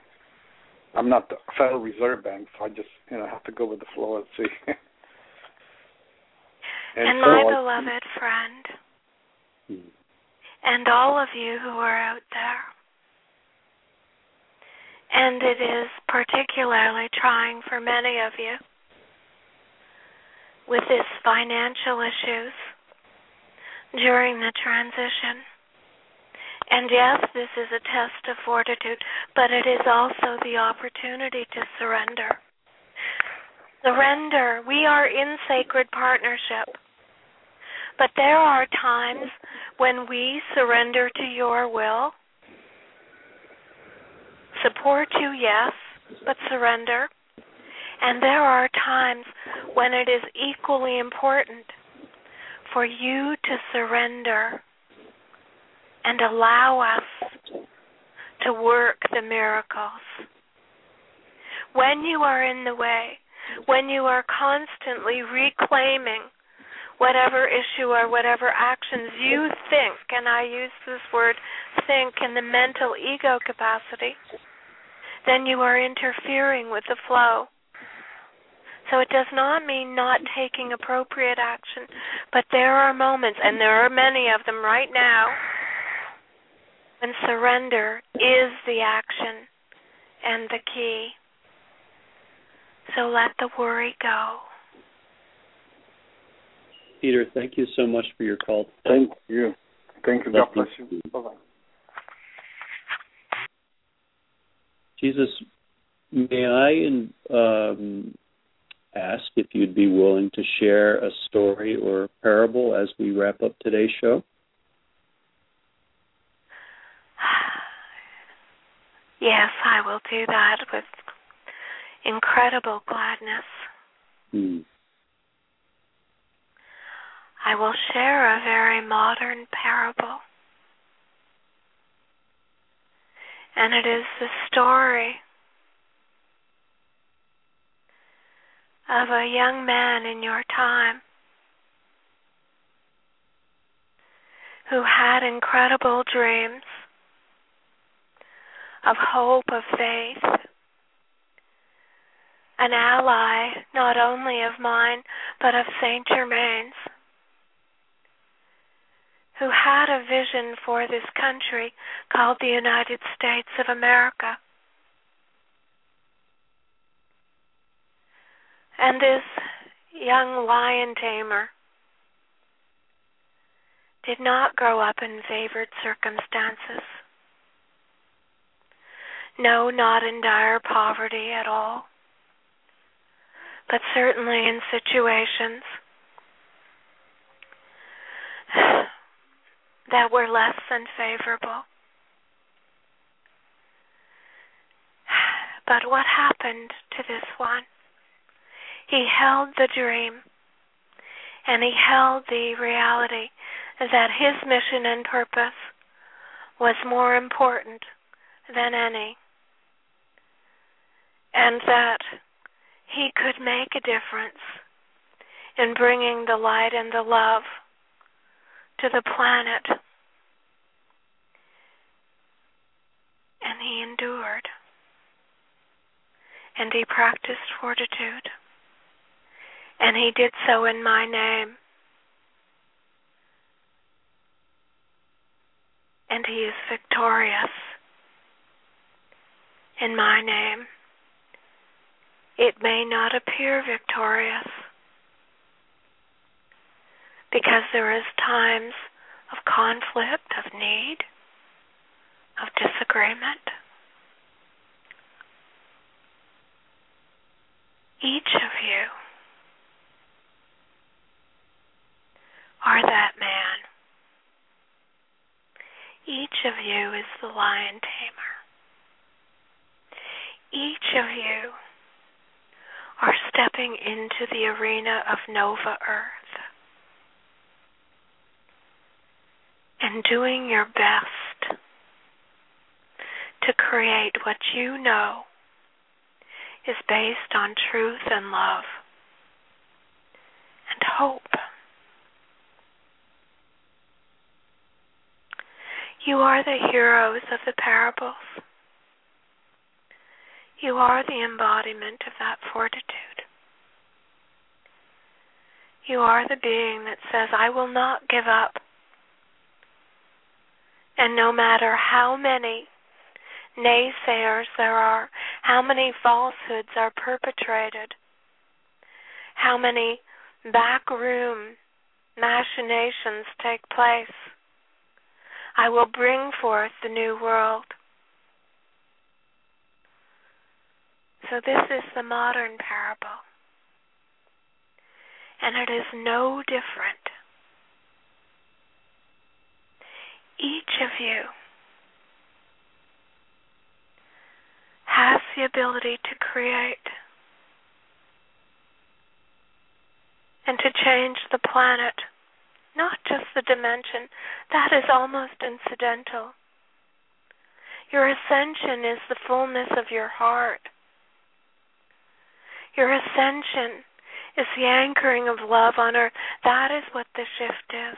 Speaker 5: I'm not the Federal Reserve Bank, so I just have to go with the flow and see.
Speaker 3: And my beloved friend, and all of you who are out there. And it is particularly trying for many of you with this financial issues during the transition. And yes, this is a test of fortitude, but it is also the opportunity to surrender. Surrender. We are in sacred partnership. But there are times when we surrender to your will. Support you, yes, but surrender. And there are times when it is equally important for you to surrender and allow us to work the miracles. When you are in the way, when you are constantly reclaiming whatever issue or whatever actions you think, and I use this word think in the mental ego capacity, then you are interfering with the flow. So it does not mean not taking appropriate action, but there are moments, and there are many of them right now, when surrender is the action and the key. So let the worry go.
Speaker 1: Peter, thank you so much for your call.
Speaker 5: Thank you. Thank you. God bless you. Bye-bye.
Speaker 1: Jesus, may I ask if you'd be willing to share a story or a parable as we wrap up today's show?
Speaker 3: Yes, I will do that with incredible gladness. I will share a very modern parable. And it is the story of a young man in your time who had incredible dreams of hope, of faith, an ally not only of mine but of Saint Germain's, who had a vision for this country called the United States of America. And this young lion tamer did not grow up in favored circumstances. No, not in dire poverty at all, but certainly in situations that were less than favorable. But what happened to this one? He held the dream, and he held the reality that his mission and purpose was more important than any, and that he could make a difference in bringing the light and the love to the planet. And he endured. And he practiced fortitude. And he did so in my name. And he is victorious in my name. It may not appear victorious, because there is times of conflict, of need, of disagreement. Each of you are that man. Each of you is the lion tamer. Each of you are stepping into the arena of Nova Earth and doing your best to create what you know is based on truth and love and hope. You are the heroes of the parables. You are the embodiment of that fortitude. You are the being that says, I will not give up. And no matter how many naysayers there are, how many falsehoods are perpetrated, how many backroom machinations take place, I will bring forth the new world. So this is the modern parable. And it is no different. Each of you has the ability to create and to change the planet, not just the dimension. That is almost incidental. Your ascension is the fullness of your heart. Your ascension is the anchoring of love on earth. That is what the shift is.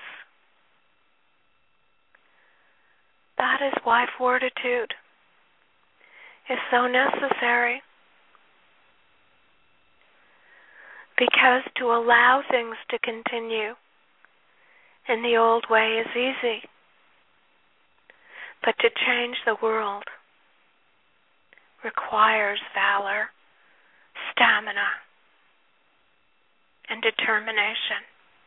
Speaker 3: That is why fortitude is so necessary. Because to allow things to continue in the old way is easy. But to change the world requires valor, stamina, and determination.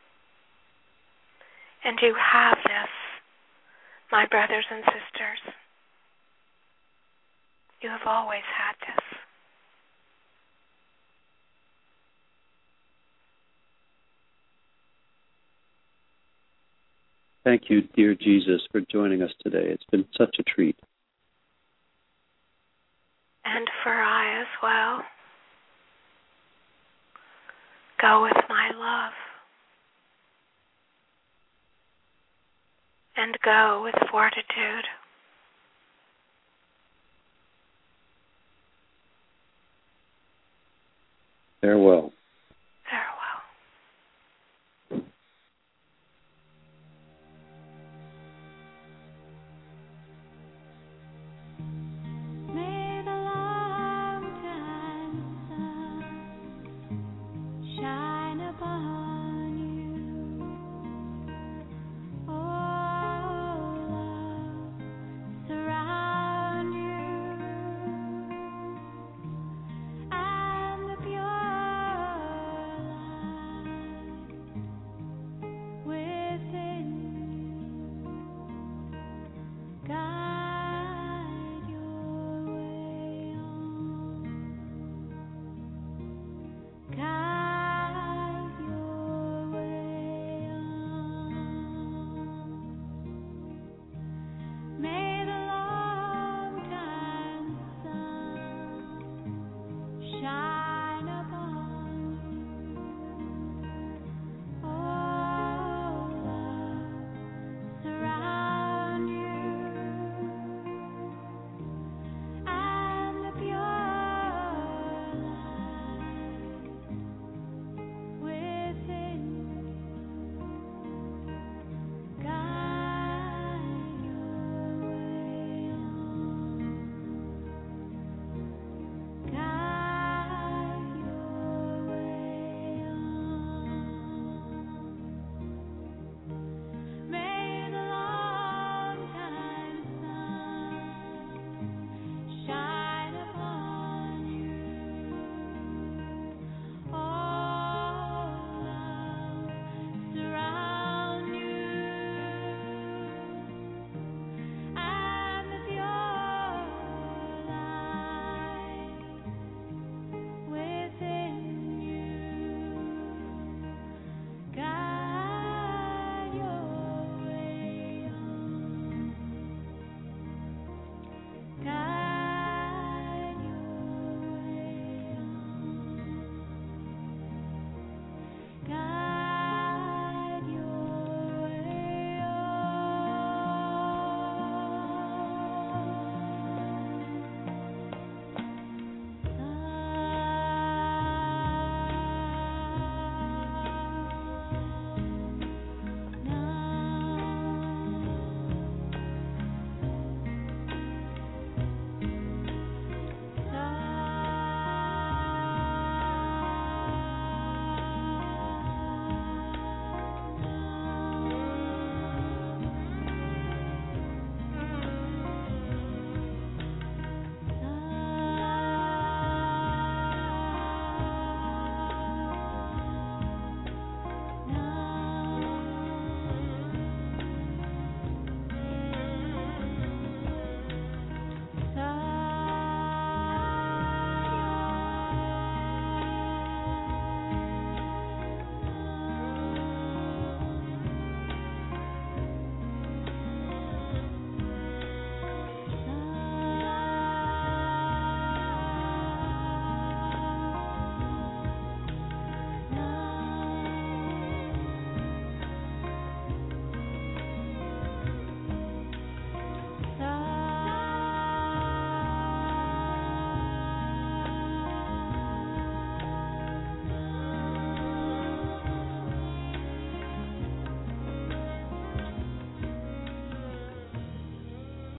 Speaker 3: And you have this, my brothers and sisters. You have always had this.
Speaker 1: Thank you, dear Jesus, for joining us today. It's been such a treat.
Speaker 3: And for I as well. Go with my love. And go with fortitude.
Speaker 1: Farewell.